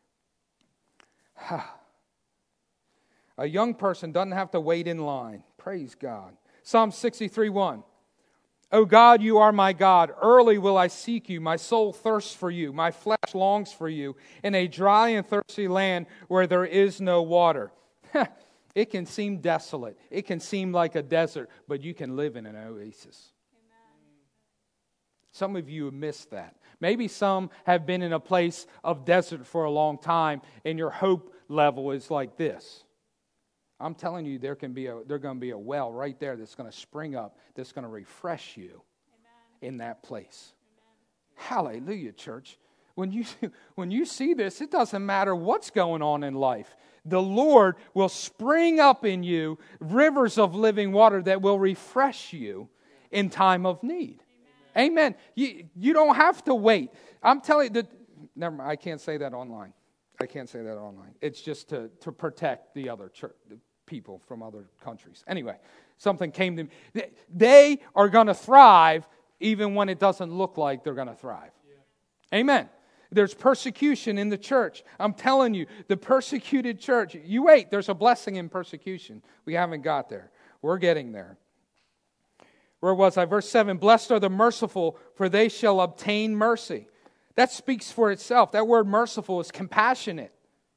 A young person doesn't have to wait in line. Praise God. Psalm 63:1. O God, you are my God. Early will I seek you. My soul thirsts for you. My flesh longs for you in a dry and thirsty land where there is no water. It can seem desolate. It can seem like a desert, but you can live in an oasis. Amen. Some of you have missed that. Maybe some have been in a place of desert for a long time, and your hope level is like this. I'm telling you, there's going to be a well right there that's going to spring up, that's going to refresh you. Amen. In that place. Amen. Hallelujah, church. When you see this, it doesn't matter what's going on in life. The Lord will spring up in you rivers of living water that will refresh you in time of need. Amen. You don't have to wait. I'm telling you, never mind, I can't say that online. It's just to protect the other church, the people from other countries. Anyway, something came to me. They are going to thrive even when it doesn't look like they're going to thrive. Yeah. Amen. There's persecution in the church. I'm telling you, the persecuted church. You wait, there's a blessing in persecution. We haven't got there. We're getting there. Where was I? Verse 7, blessed are the merciful, for they shall obtain mercy. That speaks for itself. That word merciful is compassionate.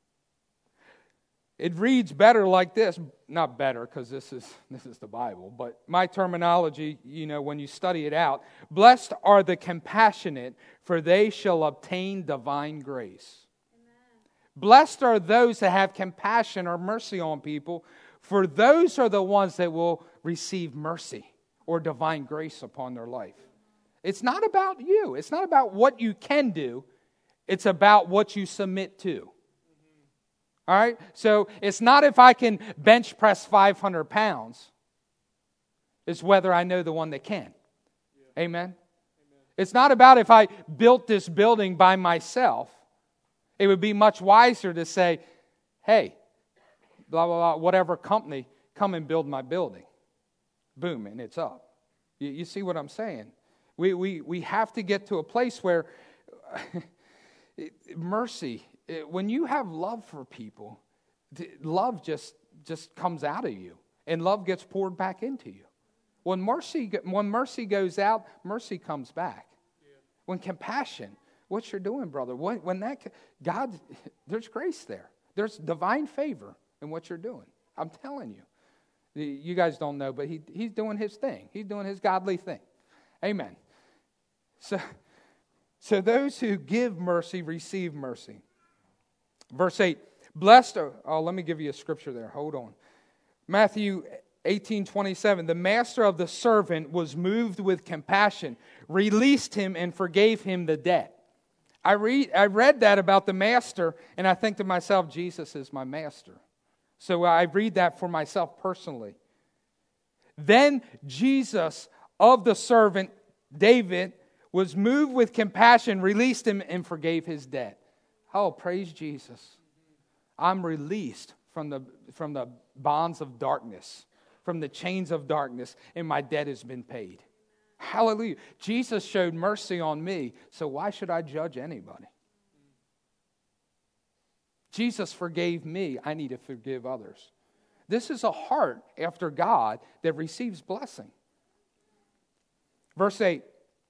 It reads better like this. Not better, because this is the Bible, but my terminology, when you study it out, blessed are the compassionate, for they shall obtain divine grace. Amen. Blessed are those that have compassion or mercy on people, For those are the ones that will receive mercy or divine grace upon their life. It's not about you. It's not about what you can do. It's about what you submit to. All right? So it's not if I can bench press 500 pounds. It's whether I know the one that can. Yeah. Amen? It's not about if I built this building by myself. It would be much wiser to say, hey, blah, blah, blah, whatever company, come and build my building. Boom, and it's up. You see what I'm saying? We have to get to a place where mercy, when you have love for people, love just comes out of you, and love gets poured back into you. When mercy goes out, mercy comes back. Yeah. When compassion, what you're doing, brother, when that God, there's grace there. There's divine favor in what you're doing. I'm telling you. You guys don't know, but he's doing his thing. He's doing his godly thing. Amen. So those who give mercy receive mercy. Verse 8, blessed are, let me give you a scripture there. Hold on. Matthew 18:27, the master of the servant was moved with compassion, released him, and forgave him the debt. I read that about the master, and I think to myself, Jesus is my master. So I read that for myself personally. Then Jesus of the servant, David, was moved with compassion, released him, and forgave his debt. Oh, praise Jesus. I'm released from the bonds of darkness, from the chains of darkness, and my debt has been paid. Hallelujah. Jesus showed mercy on me, so why should I judge anybody? Jesus forgave me. I need to forgive others. This is a heart after God that receives blessing. Verse 8.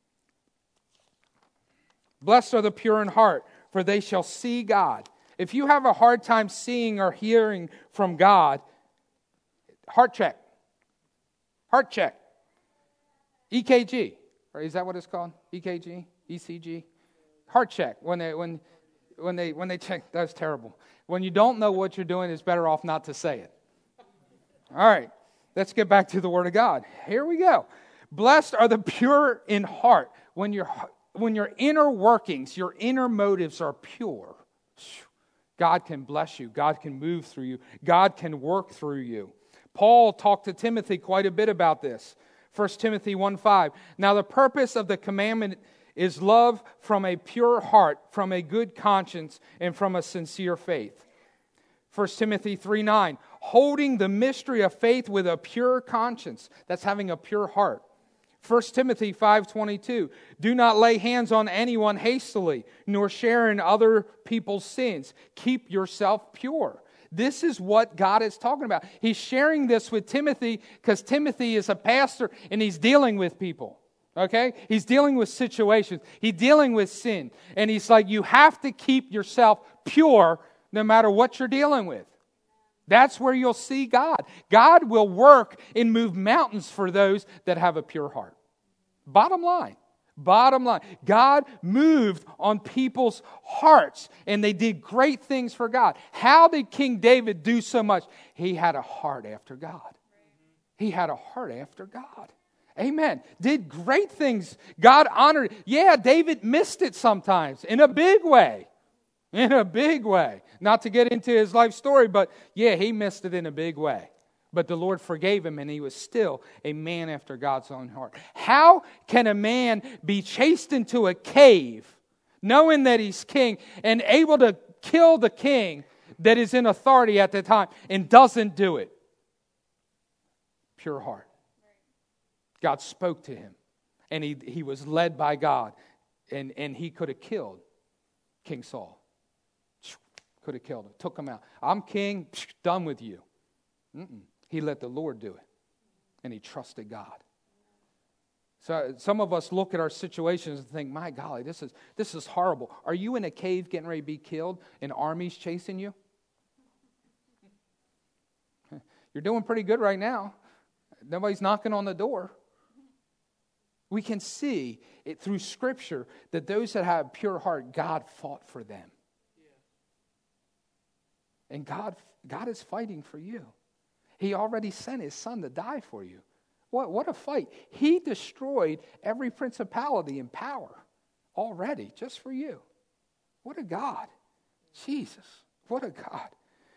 Blessed are the pure in heart, for they shall see God. If you have a hard time seeing or hearing from God, heart check. Heart check. EKG. Or is that what it's called? EKG? ECG? Heart check. When they check, that's terrible. When you don't know what you're doing, it's better off not to say it. All right, let's get back to the Word of God. Here we go. Blessed are the pure in heart. When your inner workings, your inner motives are pure, God can bless you. God can move through you. God can work through you. Paul talked to Timothy quite a bit about this. 1 Timothy 1:5. Now the purpose of the commandment is love from a pure heart, from a good conscience, and from a sincere faith. 1 Timothy 3:9. Holding the mystery of faith with a pure conscience. That's having a pure heart. 1 Timothy 5:22. Do not lay hands on anyone hastily, nor share in other people's sins. Keep yourself pure. This is what God is talking about. He's sharing this with Timothy because Timothy is a pastor and he's dealing with people. Okay? He's dealing with situations. He's dealing with sin. And he's like, you have to keep yourself pure no matter what you're dealing with. That's where you'll see God. God will work and move mountains for those that have a pure heart. Bottom line. God moved on people's hearts and they did great things for God. How did King David do so much? He had a heart after God. He had a heart after God. Amen. Did great things. God honored. Yeah, David missed it sometimes in a big way. In a big way. Not to get into his life story, but yeah, he missed it in a big way. But the Lord forgave him and he was still a man after God's own heart. How can a man be chased into a cave knowing that he's king and able to kill the king that is in authority at the time and doesn't do it? Pure heart. God spoke to him and he was led by God and he could have killed King Saul. Could have killed him, took him out. I'm king, done with you. He let the Lord do it. And he trusted God. So some of us look at our situations and think, my golly, this is horrible. Are you in a cave getting ready to be killed and armies chasing you? You're doing pretty good right now. Nobody's knocking on the door. We can see it through Scripture that those that have a pure heart, God fought for them. And God is fighting for you. He already sent his son to die for you. What a fight. He destroyed every principality and power already just for you. What a God. Jesus, what a God.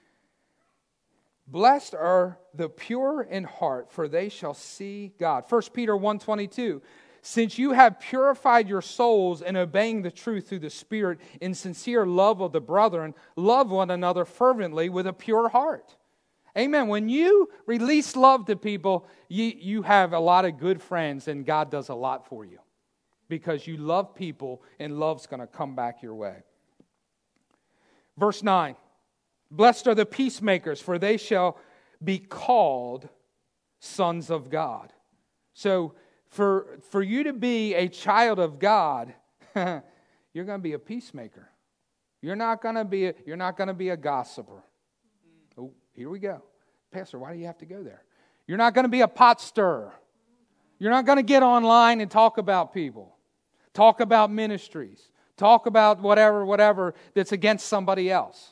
Blessed are the pure in heart, for they shall see God. 1 Peter 1:22. Since you have purified your souls in obeying the truth through the Spirit in sincere love of the brethren, love one another fervently with a pure heart. Amen. When you release love to people, you have a lot of good friends, and God does a lot for you because you love people, and love's going to come back your way. Verse 9. Blessed are the peacemakers, for they shall be called sons of God. So, for you to be a child of God, you're going to be a peacemaker. You're not going to be a gossiper. Oh, here we go. Pastor, why do you have to go there? You're not going to be a pot stirrer. You're not going to get online and talk about people. Talk about ministries. Talk about whatever that's against somebody else.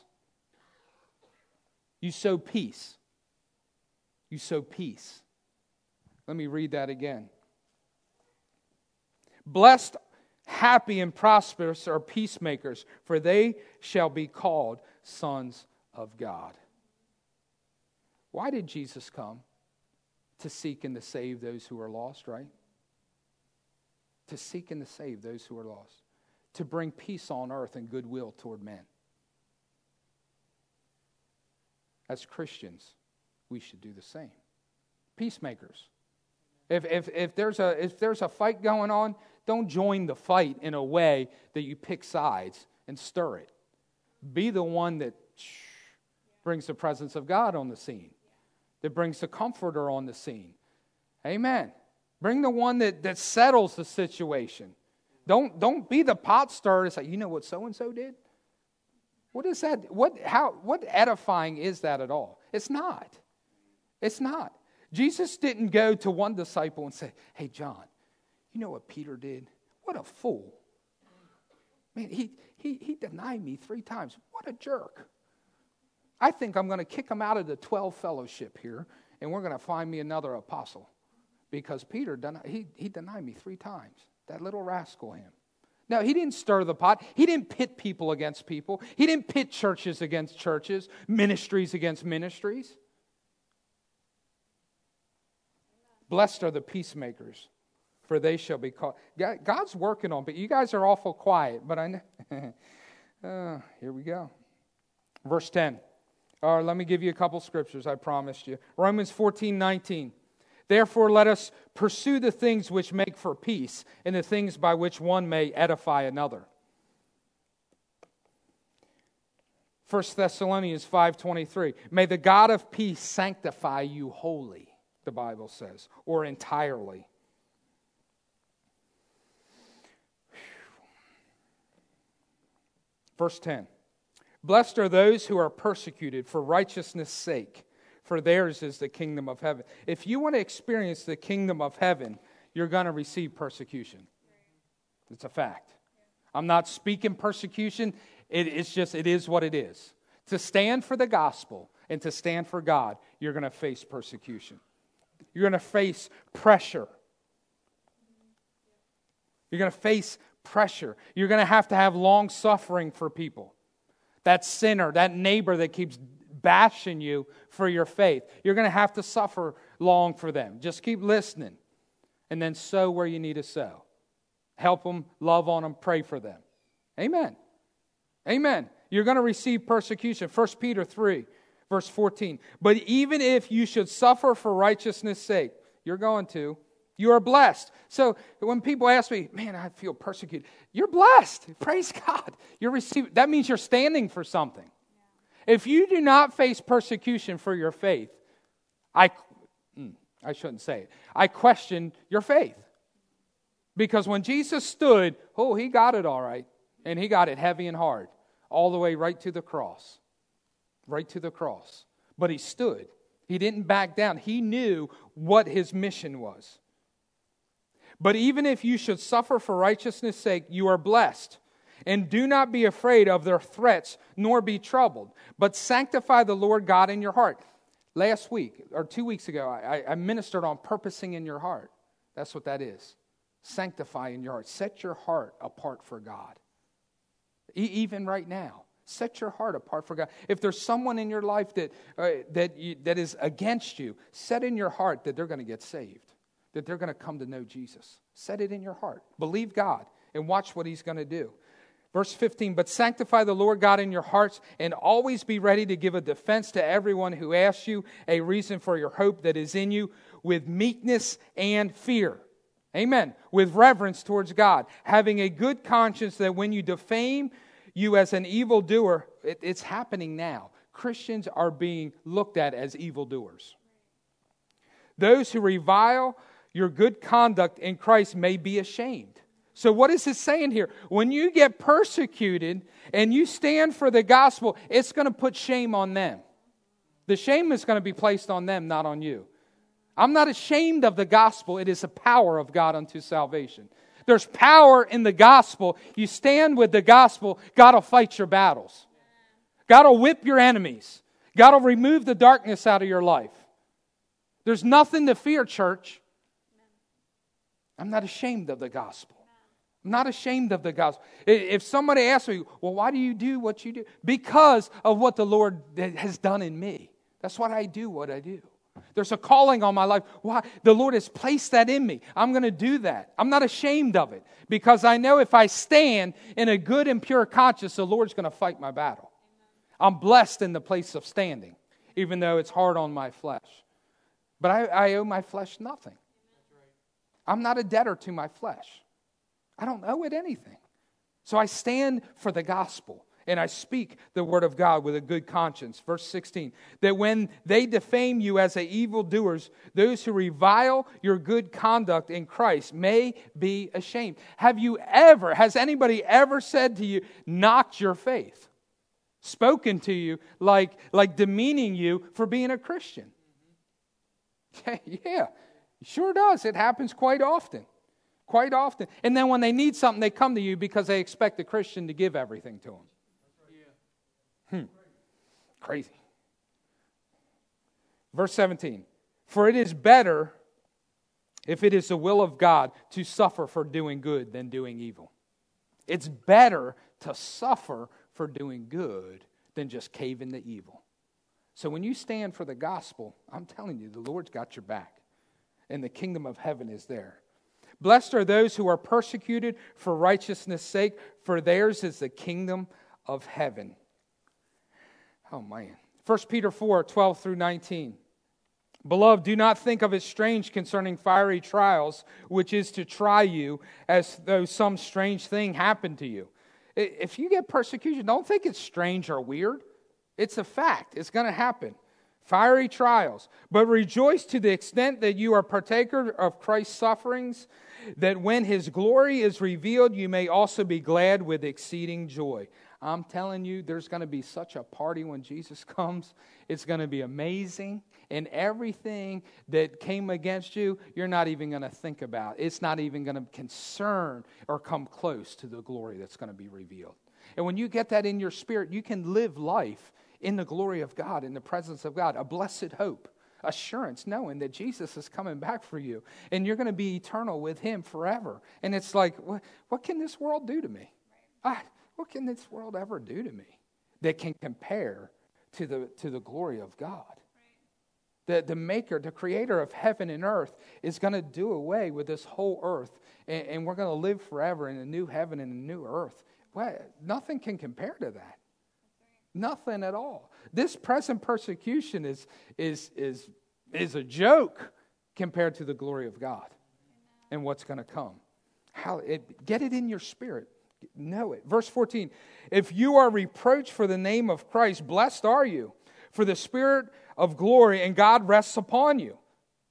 You sow peace. You sow peace. Let me read that again. Blessed, happy, and prosperous are peacemakers, for they shall be called sons of God. Why did Jesus come? To seek and to save those who are lost, right? To seek and to save those who are lost. To bring peace on earth and goodwill toward men. As Christians, we should do the same. Peacemakers. If there's a fight going on, don't join the fight in a way that you pick sides and stir it. Be the one that brings the presence of God on the scene. That brings the comforter on the scene. Amen. Bring the one that settles the situation. Don't be the pot stirrer and say, you know what so-and-so did? What is that? What edifying is that at all? It's not. It's not. Jesus didn't go to one disciple and say, hey, John, you know what Peter did? What a fool. Man, he denied me 3 times. What a jerk. I think I'm going to kick him out of the 12 fellowship here, and we're going to find me another apostle. Because Peter, he denied me 3 times. That little rascal him. No, he didn't stir the pot. He didn't pit people against people. He didn't pit churches against churches, ministries against ministries. Blessed are the peacemakers, for they shall be called. God's working on, but you guys are awful quiet. But I know. Here we go. Verse 10. Let me give you a couple scriptures, I promised you. Romans 14:19. Therefore, let us pursue the things which make for peace, and the things by which one may edify another. 1 Thessalonians 5:23. May the God of peace sanctify you wholly, the Bible says, or entirely. Verse 10. Blessed are those who are persecuted for righteousness' sake, for theirs is the kingdom of heaven. If you want to experience the kingdom of heaven, you're going to receive persecution. It's a fact. I'm not speaking persecution. It is what it is. To stand for the gospel and to stand for God, you're going to face persecution. You're going to face pressure. You're going to face pressure. You're going to have long suffering for people. That sinner, that neighbor that keeps bashing you for your faith. You're going to have to suffer long for them. Just keep listening. And then sow where you need to sow. Help them, love on them, pray for them. Amen. Amen. You're going to receive persecution. 1 Peter 3, verse 14. But even if you should suffer for righteousness' sake, you're going to, you are blessed. So when people ask me, man, I feel persecuted. You're blessed. Praise God. That means you're standing for something. If you do not face persecution for your faith, I shouldn't say it. I question your faith. Because when Jesus stood, he got it all right. And he got it heavy and hard. All the way right to the cross. Right to the cross. But he stood. He didn't back down. He knew what his mission was. But even if you should suffer for righteousness' sake, you are blessed. And do not be afraid of their threats, nor be troubled, but sanctify the Lord God in your heart. Last week, or 2 weeks ago, I ministered on purposing in your heart. That's what that is. Sanctify in your heart. Set your heart apart for God. Even right now. Set your heart apart for God. If there's someone in your life that is against you, set in your heart that they're going to get saved, that they're going to come to know Jesus. Set it in your heart. Believe God and watch what He's going to do. Verse 15, but sanctify the Lord God in your hearts and always be ready to give a defense to everyone who asks you a reason for your hope that is in you with meekness and fear. Amen. With reverence towards God, having a good conscience that when you defame you as an evildoer, it's happening now. Christians are being looked at as evildoers. Those who revile your good conduct in Christ may be ashamed. So what is it saying here? When you get persecuted and you stand for the gospel, it's going to put shame on them. The shame is going to be placed on them, not on you. I'm not ashamed of the gospel. It is the power of God unto salvation. There's power in the gospel. You stand with the gospel, God will fight your battles. God will whip your enemies. God will remove the darkness out of your life. There's nothing to fear, church. I'm not ashamed of the gospel. I'm not ashamed of the gospel. If somebody asks me, well, why do you do what you do? Because of what the Lord has done in me. That's why I do what I do. There's a calling on my life. Why? The Lord has placed that in me. I'm going to do that. I'm not ashamed of it because I know if I stand in a good and pure conscience, the Lord's going to fight my battle. I'm blessed in the place of standing, even though it's hard on my flesh. But I owe my flesh nothing. I'm not a debtor to my flesh. I don't owe it anything. So I stand for the gospel. And I speak the word of God with a good conscience. Verse 16, that when they defame you as evildoers, those who revile your good conduct in Christ may be ashamed. Has anybody ever said to you, knocked your faith? Spoken to you like demeaning you for being a Christian? Yeah, it sure does. It happens quite often. Quite often. And then when they need something, they come to you because they expect the Christian to give everything to them. Crazy. Verse 17. For it is better, if it is the will of God, to suffer for doing good than doing evil. It's better to suffer for doing good than just cave into evil. So when you stand for the gospel, I'm telling you, the Lord's got your back. And the kingdom of heaven is there. Blessed are those who are persecuted for righteousness' sake, for theirs is the kingdom of heaven. Oh, man. 1 Peter 4, 12 through 19. Beloved, do not think of it strange concerning fiery trials, which is to try you as though some strange thing happened to you. If you get persecution, don't think it's strange or weird. It's a fact. It's going to happen. Fiery trials. But rejoice to the extent that you are partaker of Christ's sufferings, that when His glory is revealed, you may also be glad with exceeding joy. I'm telling you, there's going to be such a party when Jesus comes. It's going to be amazing. And everything that came against you, you're not even going to think about. It's not even going to concern or come close to the glory that's going to be revealed. And when you get that in your spirit, you can live life in the glory of God, in the presence of God. A blessed hope, assurance, knowing that Jesus is coming back for you. And you're going to be eternal with Him forever. And it's like, what can this world do to me? What can this world ever do to me that can compare to the glory of God? The maker, the creator of heaven and earth is going to do away with this whole earth. And we're going to live forever in a new heaven and a new earth. Nothing can compare to that. Nothing at all. This present persecution is a joke compared to the glory of God and what's going to come. Get it in your spirit. Know it. Verse 14, if you are reproached for the name of Christ, blessed are you, for the Spirit of glory and God rests upon you.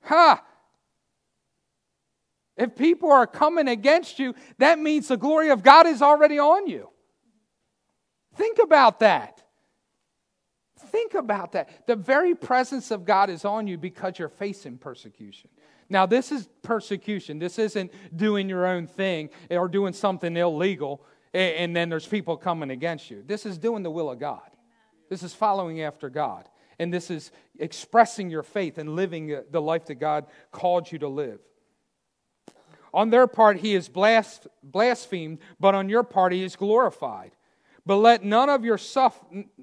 If people are coming against you, that means the glory of God is already on you. Think about that. Think about that. The very presence of God is on you because you're facing persecution. Now, this is persecution. This isn't doing your own thing or doing something illegal and then there's people coming against you. This is doing the will of God. This is following after God. And this is expressing your faith and living the life that God called you to live. On their part, he is blasphemed, but on your part, he is glorified. But let none of you suffer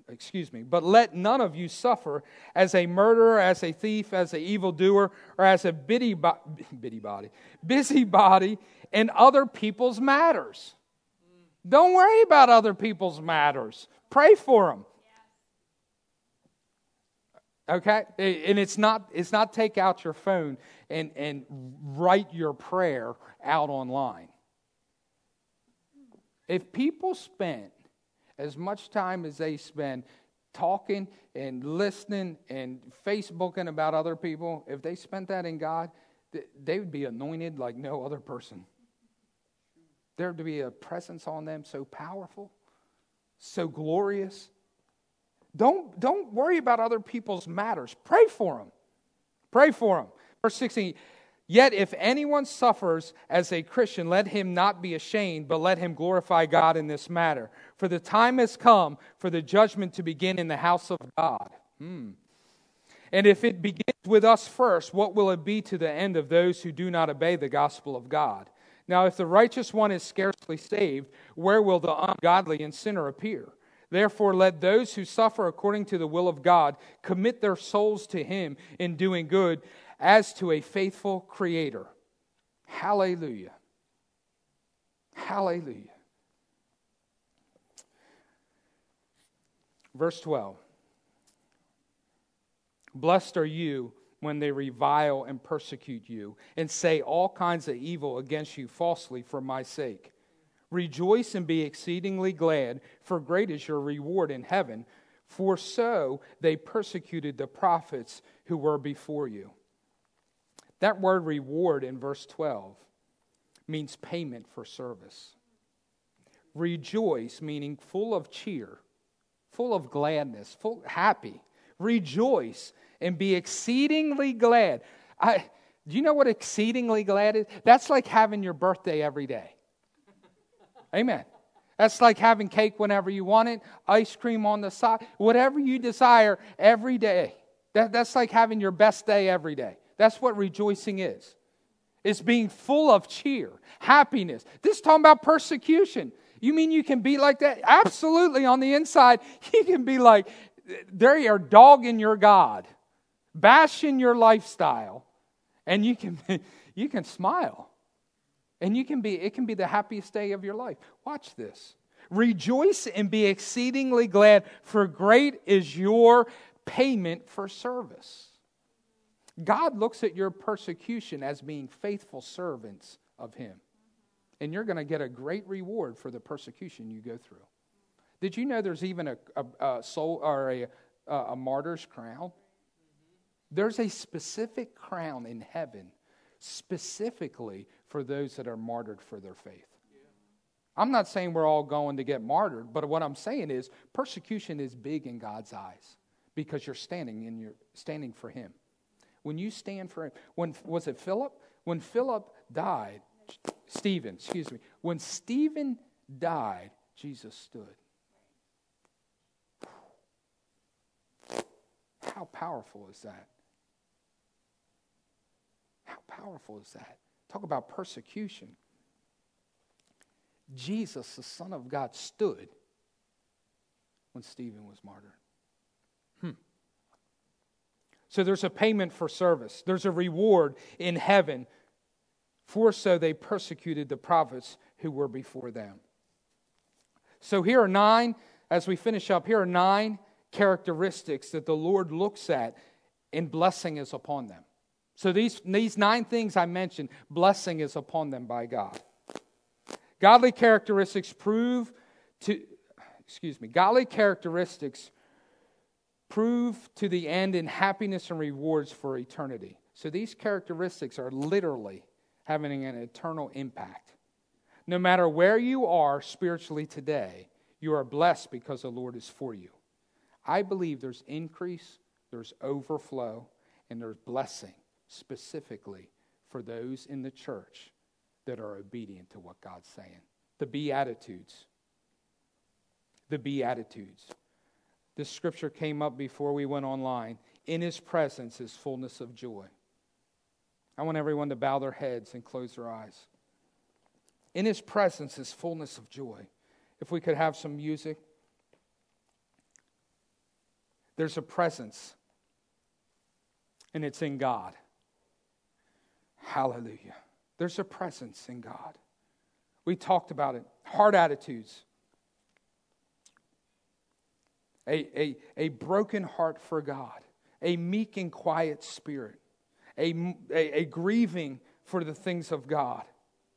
as a murderer, as a thief, as an evildoer, or as a busybody in other people's matters. Don't worry about other people's matters. Pray for them. Okay? And it's not take out your phone and write your prayer out online. If people spent as much time as they spend talking and listening and Facebooking about other people, if they spent that in God, they would be anointed like no other person. There would be a presence on them so powerful, so glorious. Don't worry about other people's matters. Pray for them. Pray for them. Verse 16, yet if anyone suffers as a Christian, let him not be ashamed, but let him glorify God in this matter. For the time has come for the judgment to begin in the house of God. And if it begins with us first, what will it be to the end of those who do not obey the gospel of God? Now, if the righteous one is scarcely saved, where will the ungodly and sinner appear? Therefore, let those who suffer according to the will of God commit their souls to Him in doing good as to a faithful Creator. Hallelujah. Hallelujah. Verse 12. Blessed are you when they revile and persecute you and say all kinds of evil against you falsely for my sake. Rejoice and be exceedingly glad, for great is your reward in heaven, for so they persecuted the prophets who were before you. That word reward in verse 12 means payment for service. Rejoice, meaning full of cheer, full of gladness, happy. Rejoice and be exceedingly glad. Do you know what exceedingly glad is? That's like having your birthday every day. Amen. That's like having cake whenever you want it, ice cream on the side, whatever you desire every day. That's like having your best day every day. That's what rejoicing is. It's being full of cheer, happiness. This is talking about persecution. You mean you can be like that? Absolutely. On the inside, you can be like, they are dogging your God, bashing your lifestyle, and you can smile. And it can be the happiest day of your life. Watch this. Rejoice and be exceedingly glad, for great is your payment for service. God looks at your persecution as being faithful servants of Him. And you're going to get a great reward for the persecution you go through. Did you know there's even a soul or a martyr's crown? There's a specific crown in heaven specifically for those that are martyred for their faith. I'm not saying we're all going to get martyred, but what I'm saying is persecution is big in God's eyes because you're standing for Him. When you stand for Him, was it Philip? When Philip died, when Stephen died, Jesus stood. How powerful is that? How powerful is that? Talk about persecution. Jesus, the Son of God, stood when Stephen was martyred. So there's a payment for service. There's a reward in heaven. For so they persecuted the prophets who were before them. So here are 9, as we finish up, here are 9 characteristics that the Lord looks at and blessing is upon them. So these 9 things I mentioned, blessing is upon them by God. Godly characteristics prove to the end in happiness and rewards for eternity. So these characteristics are literally having an eternal impact. No matter where you are spiritually today, you are blessed because the Lord is for you. I believe there's increase, there's overflow, and there's blessing specifically for those in the church that are obedient to what God's saying. The Beatitudes. The Beatitudes. This scripture came up before we went online. In His presence is fullness of joy. I want everyone to bow their heads and close their eyes. In His presence is fullness of joy. If we could have some music. There's a presence, and it's in God. Hallelujah. There's a presence in God. We talked about it. Heart attitudes. A broken heart for God. A meek and quiet spirit. A grieving for the things of God.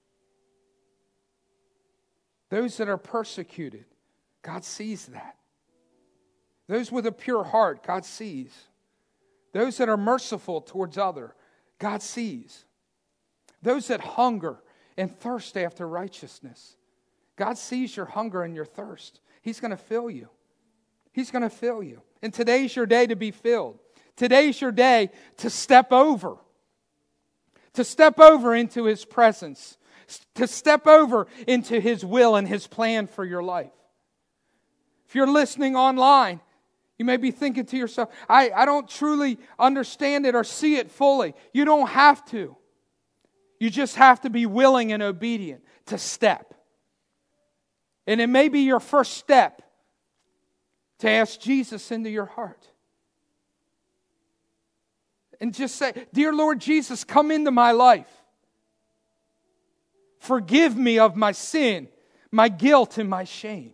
Those that are persecuted, God sees that. Those with a pure heart, God sees. Those that are merciful towards others, God sees. Those that hunger and thirst after righteousness, God sees your hunger and your thirst. He's going to fill you. He's going to fill you. And today's your day to be filled. Today's your day to step over. To step over into His presence. To step over into His will and His plan for your life. If you're listening online, you may be thinking to yourself, I don't truly understand it or see it fully. You don't have to. You just have to be willing and obedient to step. And it may be your first step to ask Jesus into your heart. And just say, Dear Lord Jesus, come into my life. Forgive me of my sin, my guilt, and my shame.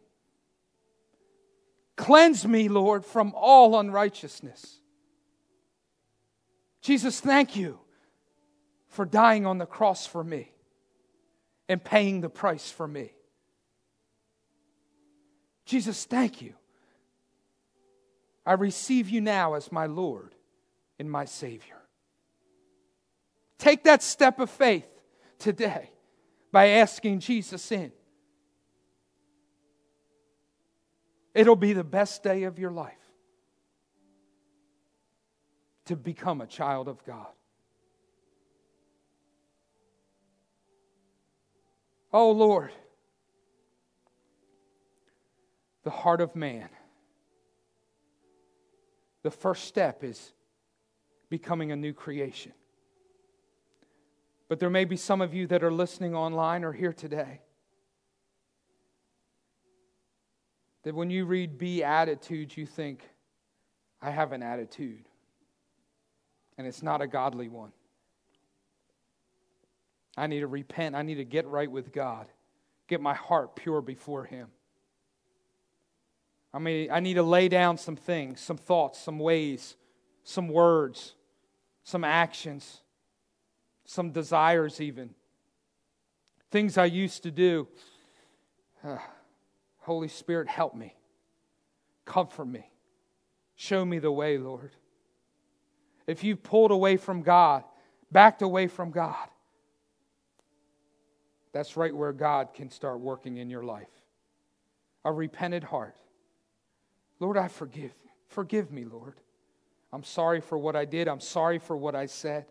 Cleanse me, Lord, from all unrighteousness. Jesus, thank you for dying on the cross for me and paying the price for me. Jesus, thank you. I receive you now as my Lord and my Savior. Take that step of faith today by asking Jesus in. It'll be the best day of your life to become a child of God. Oh Lord, the heart of man. The first step is becoming a new creation. But there may be some of you that are listening online or here today that when you read Beatitudes, you think, I have an attitude. And it's not a godly one. I need to repent. I need to get right with God. Get my heart pure before Him. I need to lay down some things, some thoughts, some ways, some words, some actions, some desires even. Things I used to do. Holy Spirit, help me. Comfort me. Show me the way, Lord. If you've pulled away from God, backed away from God, that's right where God can start working in your life. A repentant heart. Lord, I forgive. Forgive me, Lord. I'm sorry for what I did. I'm sorry for what I said.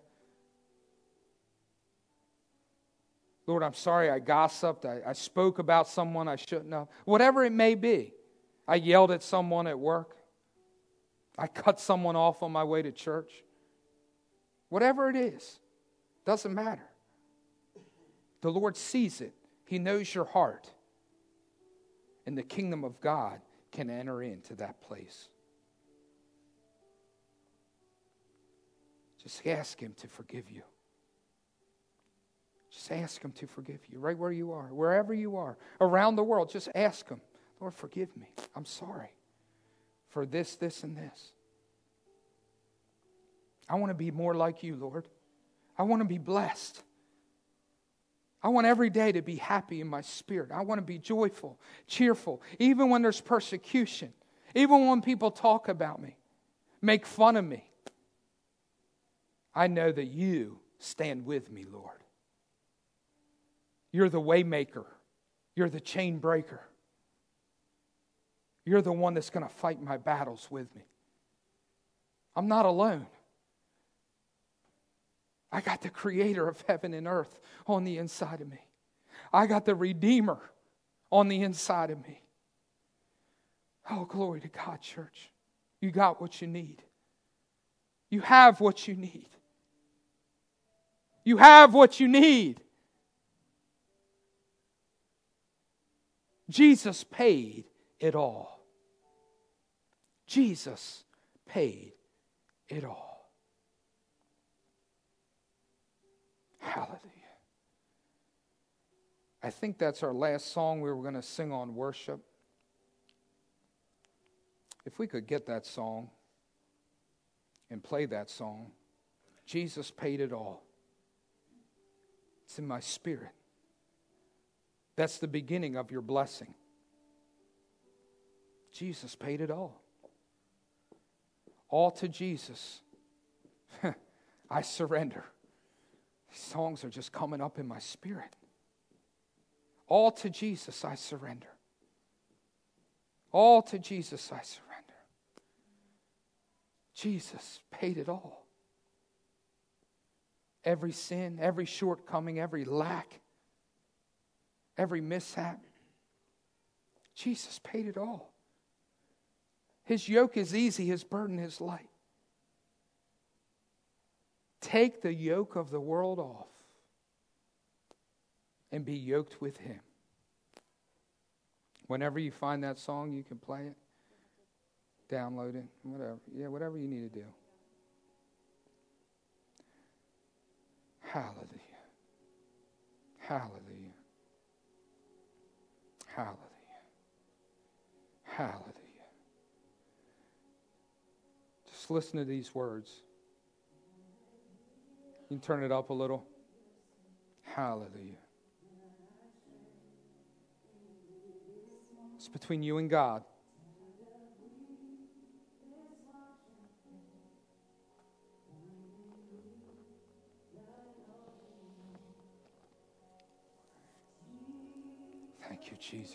Lord, I'm sorry I gossiped. I spoke about someone I shouldn't have. Whatever it may be. I yelled at someone at work. I cut someone off on my way to church. Whatever it is, doesn't matter. The Lord sees it. He knows your heart. And the kingdom of God can enter into that place. Just ask Him to forgive you. Just ask Him to forgive you right where you are, wherever you are, around the world. Just ask Him, Lord, forgive me. I'm sorry for this, this, and this. I want to be more like you, Lord. I want to be blessed. I want every day to be happy in my spirit. I want to be joyful, cheerful, even when there's persecution, even when people talk about me, make fun of me. I know that you stand with me, Lord. You're the way maker. You're the chain breaker. You're the one that's going to fight my battles with me. I'm not alone. I got the Creator of heaven and earth on the inside of me. I got the Redeemer on the inside of me. Oh, glory to God, church. You got what you need. You have what you need. You have what you need. Jesus paid it all. Jesus paid it all. Hallelujah. I think that's our last song we were going to sing on worship. If we could get that song and play that song, Jesus paid it all. It's in my spirit. That's the beginning of your blessing. Jesus paid it all. All to Jesus. I surrender. These songs are just coming up in my spirit. All to Jesus I surrender. All to Jesus I surrender. Jesus paid it all. Every sin, every shortcoming, every lack, every mishap. Jesus paid it all. His yoke is easy, His burden is light. Take the yoke of the world off and be yoked with Him. Whenever you find that song, you can play it, download it, whatever. Yeah, whatever you need to do. Hallelujah. Hallelujah. Hallelujah. Hallelujah. Just listen to these words. You can turn it up a little. Hallelujah. It's between you and God. Thank you, Jesus.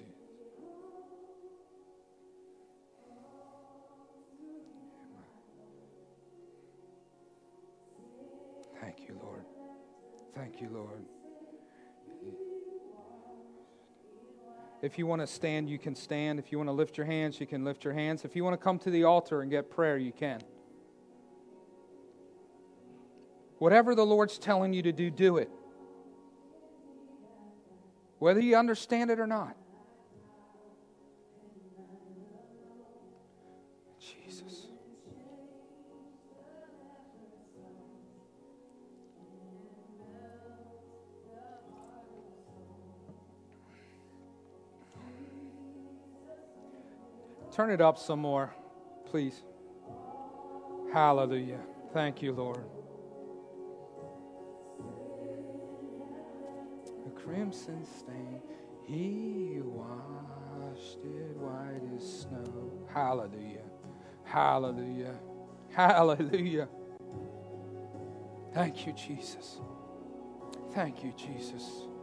Thank you, Lord. Thank you, Lord. If you want to stand, you can stand. If you want to lift your hands, you can lift your hands. If you want to come to the altar and get prayer, you can. Whatever the Lord's telling you to do, do it. Whether you understand it or not. Jesus. Turn it up some more, please. Hallelujah. Thank you, Lord. The crimson stain, He washed it white as snow. Hallelujah. Hallelujah. Hallelujah. Thank you, Jesus. Thank you, Jesus.